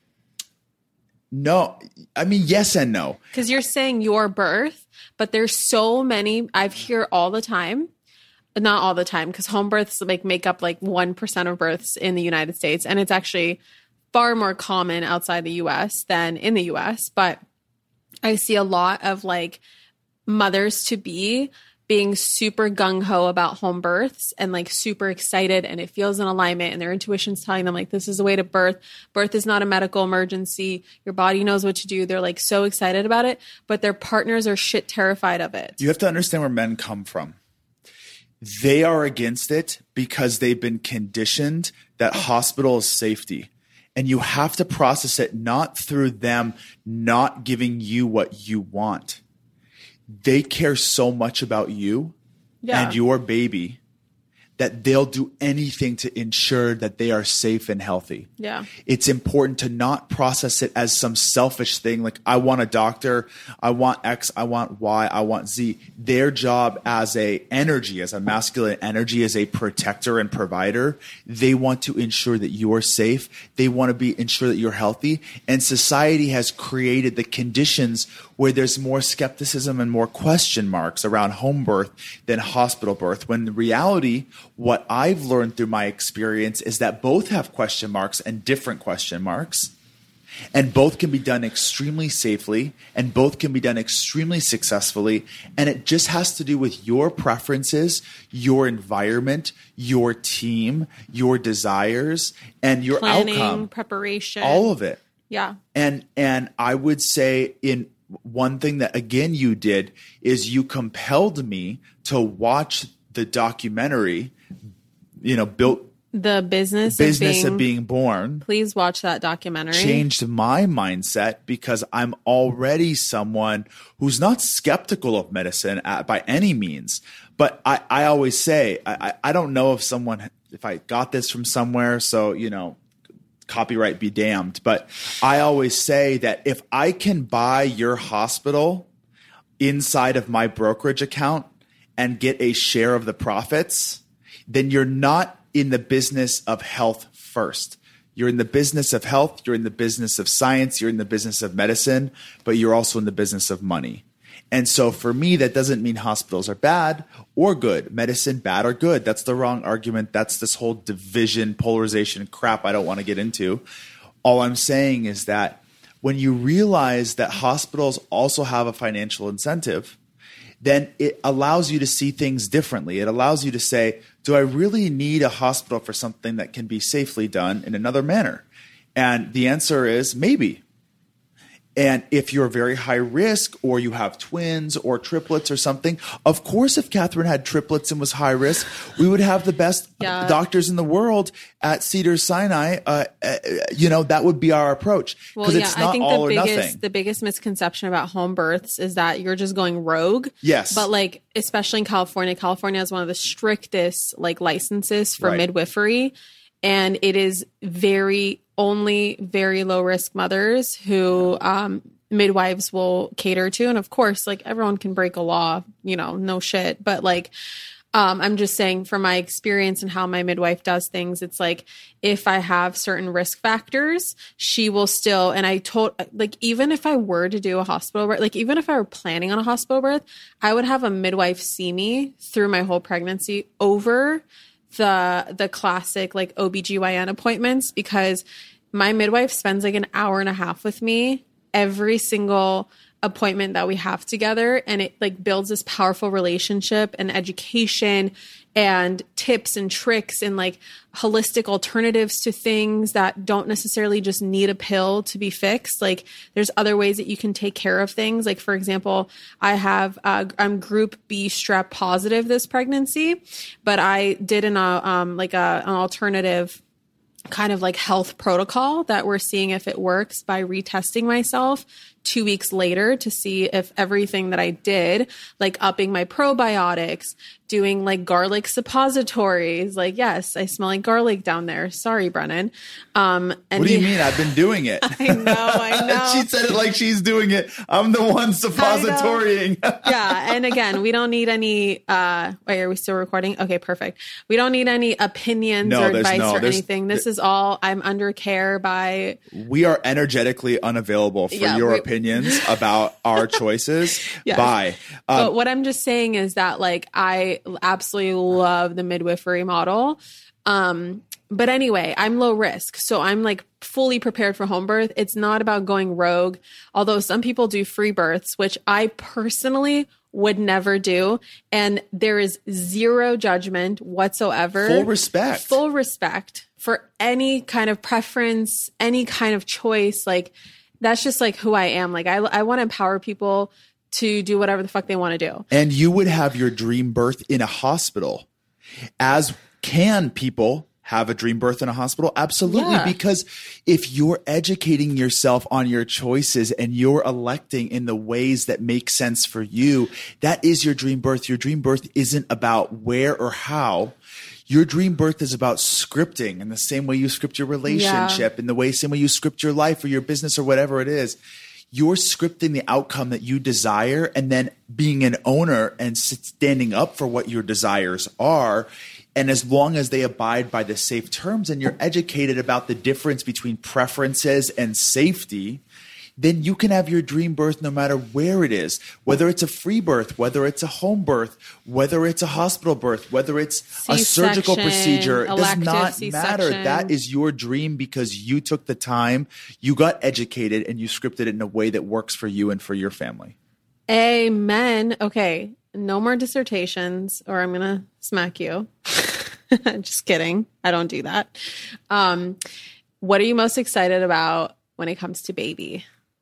no, I mean, yes and no. Because you're saying your birth, but there's so many, I've hear all the time, not all the time, because home births like make up like one percent of births in the United States. And it's actually far more common outside the U S than in the U S. But I see a lot of like mothers to be being super gung-ho about home births and like super excited, and it feels in alignment, and their intuition's telling them like, this is the way to birth. Birth is not a medical emergency. Your body knows what to do. They're like so excited about it, but their partners are shit terrified of it. You have to understand where men come from. They are against it because they've been conditioned that hospital is safety. And you have to process it not through them not giving you what you want. They care so much about you yeah. and your baby that they'll do anything to ensure that they are safe and healthy. Yeah. It's important to not process it as some selfish thing. Like, I want a doctor, I want X, I want Y, I want Z. Their job as a energy, as a masculine energy, as a protector and provider, they want to ensure that you're safe. They want to be ensure that you're healthy. And society has created the conditions where there's more skepticism and more question marks around home birth than hospital birth. When the reality, what I've learned through my experience is that both have question marks and different question marks, and both can be done extremely safely, and both can be done extremely successfully. And it just has to do with your preferences, your environment, your team, your desires, and your planning, outcome. Preparation, all of it. Yeah. And and I would say in one thing that, again, you did is you compelled me to watch the documentary, you know, built the business, business of, being, of being born. Please watch that documentary. Changed my mindset because I'm already someone who's not skeptical of medicine at, by any means. But I, I always say, I, I don't know if someone, if I got this from somewhere, so, you know, copyright be damned. But I always say that if I can buy your hospital inside of my brokerage account and get a share of the profits, then you're not in the business of health first. You're in the business of health, you're in the business of science, you're in the business of medicine, but you're also in the business of money. And so for me, that doesn't mean hospitals are bad or good. Medicine, bad or good. That's the wrong argument. That's this whole division, polarization crap I don't want to get into. All I'm saying is that when you realize that hospitals also have a financial incentive, then it allows you to see things differently. It allows you to say, do I really need a hospital for something that can be safely done in another manner? And the answer is maybe. And if you're very high risk, or you have twins or triplets or something, of course, if Catherine had triplets and was high risk, we would have the best yeah. doctors in the world at Cedars-Sinai. Uh, uh, you know, that would be our approach, because well, yeah, it's not I think all the or biggest, nothing. The biggest misconception about home births is that you're just going rogue. Yes. But like, especially in California, California has one of the strictest like licenses for right. midwifery. And it is very, only very low risk mothers who um, midwives will cater to. And of course, like everyone can break a law, you know, no shit. But like, um, I'm just saying from my experience and how my midwife does things, it's like if I have certain risk factors, she will still, and I told, like, even if I were to do a hospital birth, like even if I were planning on a hospital birth, I would have a midwife see me through my whole pregnancy over the the classic like O B G Y N appointments, because my midwife spends like an hour and a half with me every single appointment that we have together, and it like builds this powerful relationship and education and tips and tricks and like holistic alternatives to things that don't necessarily just need a pill to be fixed. Like there's other ways that you can take care of things. Like for example, I have uh, I'm group B strep positive this pregnancy, but I did an uh, um like a an alternative kind of like health protocol that we're seeing if it works by retesting myself two weeks later to see if everything that I did, like upping my probiotics, doing like garlic suppositories, like, yes, I smell like garlic down there. Sorry, Brennan. Um, and what do you we, mean? I've been doing it. I know, I know. She said it like she's doing it. I'm the one suppositorying. Yeah. And again, we don't need any, uh, wait, are we still recording? Okay, perfect. We don't need any opinions No, or there's advice no- or there's- anything. This is all, I'm under care by, We are energetically unavailable for Yeah, your we- opinions about our choices. Yes. Bye. Um, but what I'm just saying is that like I absolutely love the midwifery model. Um, but anyway, I'm low risk. So I'm like fully prepared for home birth. It's not about going rogue. Although some people do free births, which I personally would never do. And there is zero judgment whatsoever. Full respect. Full respect for any kind of preference, any kind of choice. Like that's just like who I am. Like I, I want to empower people to do whatever the fuck they want to do. And you would have your dream birth in a hospital. As can people have a dream birth in a hospital? Absolutely. Yeah. Because if you're educating yourself on your choices and you're electing in the ways that make sense for you, that is your dream birth. Your dream birth isn't about where or how. Your dream birth is about scripting in the same way you script your relationship, Yeah. in the way, same way you script your life or your business or whatever it is. You're scripting the outcome that you desire and then being an owner and standing up for what your desires are. And as long as they abide by the safe terms and you're educated about the difference between preferences and safety, then you can have your dream birth no matter where it is, whether it's a free birth, whether it's a home birth, whether it's a hospital birth, whether it's a surgical C-section, procedure. It does elective not matter. C-section. That is your dream because you took the time, you got educated, and you scripted it in a way that works for you and for your family. Amen. Okay. No more dissertations or I'm going to smack you. Just kidding. I don't do that. Um, what are you most excited about when it comes to baby?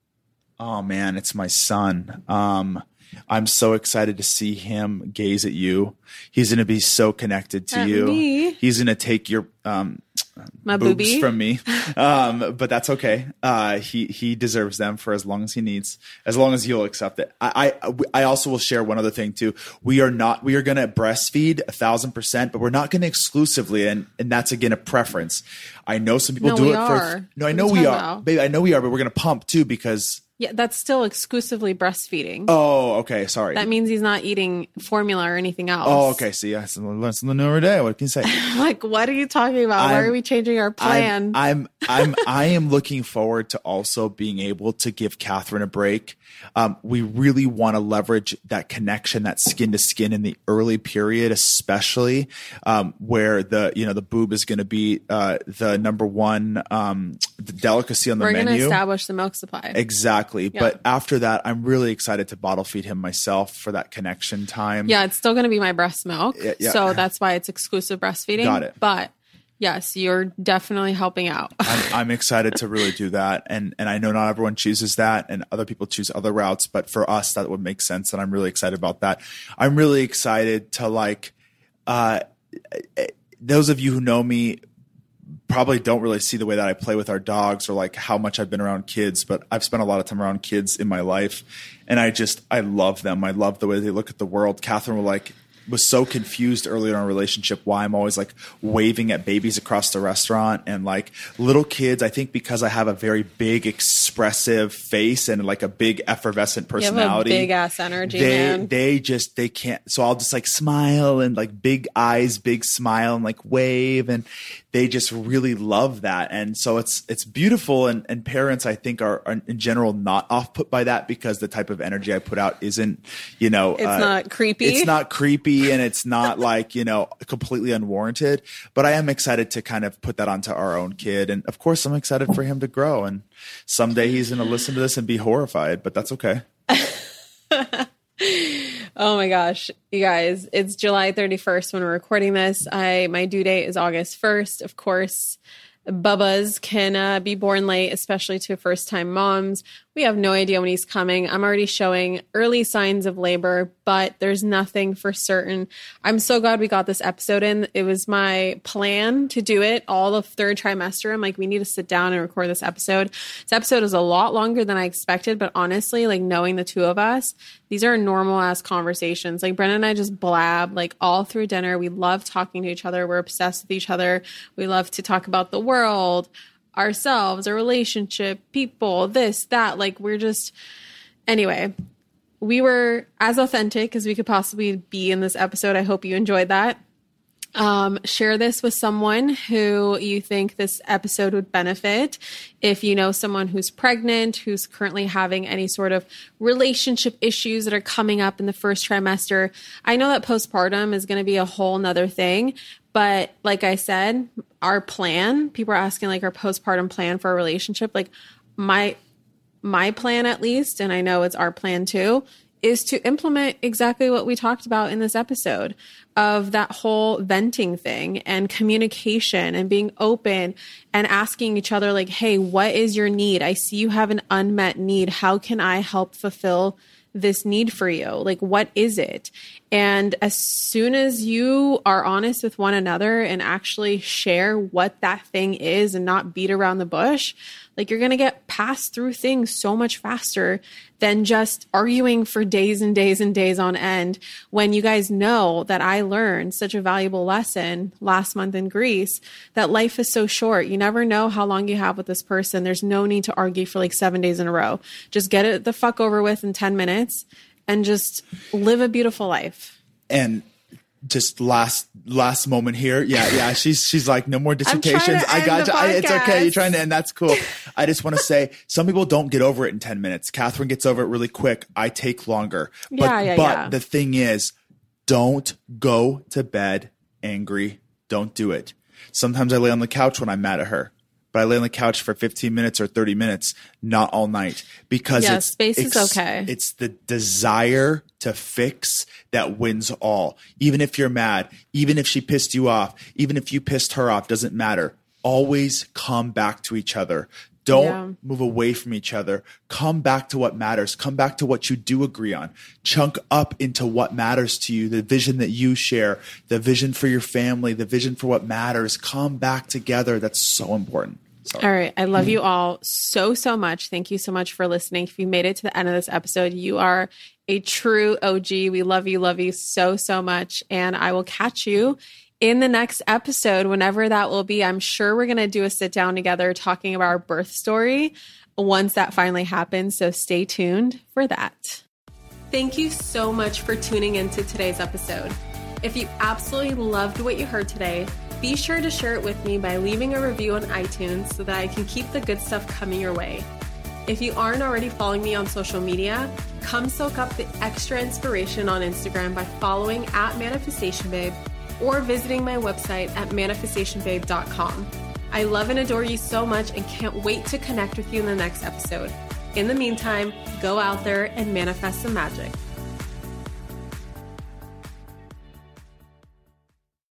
Oh man, it's my son. Um, I'm so excited to see him gaze at you. He's going to be so connected to At you. me? He's going to take your um, My boobs boobie? from me, um, but that's okay. Uh, he he deserves them for as long as he needs, as long as he'll accept it. I I, I also will share one other thing too. We are not we are going to breastfeed a thousand percent, but we're not going to exclusively, and and that's again a preference. I know some people No, do we it are. for. No, I What know are you we talking are, about? baby. I know we are, but we're going to pump too because. Yeah, that's still exclusively breastfeeding. Oh, okay. Sorry. That means he's not eating formula or anything else. Oh, okay. See, I learn something new every day. What can you say? Like, what are you talking about? Why I'm- are we changing our plan? I'm, I'm, I'm, I am looking forward to also being able to give Catherine a break. Um, we really want to leverage that connection, that skin to skin in the early period, especially um, where the, you know, the boob is going to be uh, the number one um, the delicacy on the We're going to menu. establish the milk supply. Exactly. Yeah. But after that, I'm really excited to bottle feed him myself for that connection time. Yeah, it's still going to be my breast milk. Yeah, yeah. So that's why it's exclusive breastfeeding. Got it. But yes, you're definitely helping out. I'm, I'm excited to really do that. And, and I know not everyone chooses that and other people choose other routes, but for us, that would make sense. And I'm really excited about that. I'm really excited to like, uh, those of you who know me probably don't really see the way that I play with our dogs or like how much I've been around kids, but I've spent a lot of time around kids in my life. And I just, I love them. I love the way they look at the world. Catherine will like, was so confused early in our relationship why I'm always like waving at babies across the restaurant and like little kids. I think because I have a very big, expressive face and like a big effervescent personality, big ass energy, they, man. They just, they can't. So I'll just like smile and like big eyes, big smile and like wave. And they just really love that. And so it's, it's beautiful. And, and parents, I think are, are in general not off put by that because the type of energy I put out isn't, you know, it's uh, not creepy. It's not creepy and it's not like, you know, completely unwarranted, but I am excited to kind of put that onto our own kid. And of course I'm excited for him to grow and someday he's going to listen to this and be horrified, but that's okay. Oh my gosh, you guys, it's July thirty-first when we're recording this. I, my due date is August first. Of course, Bubba's can uh, be born late, especially to first-time moms. We have no idea when he's coming. I'm already showing early signs of labor, but there's nothing for certain. I'm so glad we got this episode in. It was my plan to do it all the third trimester. I'm like, we need to sit down and record this episode. This episode is a lot longer than I expected, but honestly, like knowing the two of us, these are normal ass conversations. Like Brennan and I just blab like all through dinner. We love talking to each other. We're obsessed with each other. We love to talk about the world, ourselves, our relationship, people, this, that. Like we're just, anyway, we were as authentic as we could possibly be in this episode. I hope you enjoyed that. Um, share this with someone who you think this episode would benefit. If you know someone who's pregnant, who's currently having any sort of relationship issues that are coming up in the first trimester. I know that postpartum is going to be a whole nother thing, but like I said, our plan, people are asking like our postpartum plan for a relationship. Like my, my plan at least, and I know it's our plan too, is to implement exactly what we talked about in this episode of that whole venting thing and communication and being open and asking each other like, hey, what is your need? I see you have an unmet need. How can I help fulfill this need for you? Like, what is it? And as soon as you are honest with one another and actually share what that thing is and not beat around the bush, like you're going to get passed through things so much faster than just arguing for days and days and days on end. When you guys know that I learned such a valuable lesson last month in Greece, that life is so short. You never know how long you have with this person. There's no need to argue for like seven days in a row. Just get it the fuck over with in ten minutes and just live a beautiful life. And just last last moment here. Yeah, yeah. She's she's like, no more dissertations. I got you. I, it's okay. You're trying to end. That's cool. I just want to say some people don't get over it in ten minutes. Catherine gets over it really quick. I take longer. But, yeah, yeah, but yeah. the thing is, don't go to bed angry. Don't do it. Sometimes I lay on the couch when I'm mad at her. But I lay on the couch for fifteen minutes or thirty minutes, not all night, because yeah, it's, space it's, is okay. It's the desire to fix that wins all. Even if you're mad, even if she pissed you off, even if you pissed her off, doesn't matter. Always come back to each other. Don't yeah. move away from each other. Come back to what matters. Come back to what you do agree on. Chunk up into what matters to you, the vision that you share, the vision for your family, the vision for what matters. Come back together. That's so important. Sorry. All right. I love you all so, so much. Thank you so much for listening. If you made it to the end of this episode, you are a true O G. We love you, love you so, so much. And I will catch you in the next episode, whenever that will be. I'm sure we're going to do a sit down together talking about our birth story once that finally happens. So stay tuned for that. Thank you so much for tuning into today's episode. If you absolutely loved what you heard today, be sure to share it with me by leaving a review on iTunes so that I can keep the good stuff coming your way. If you aren't already following me on social media, come soak up the extra inspiration on Instagram by following at Manifestation Babe or visiting my website at manifestation babe dot com. I love and adore you so much and can't wait to connect with you in the next episode. In the meantime, go out there and manifest some magic.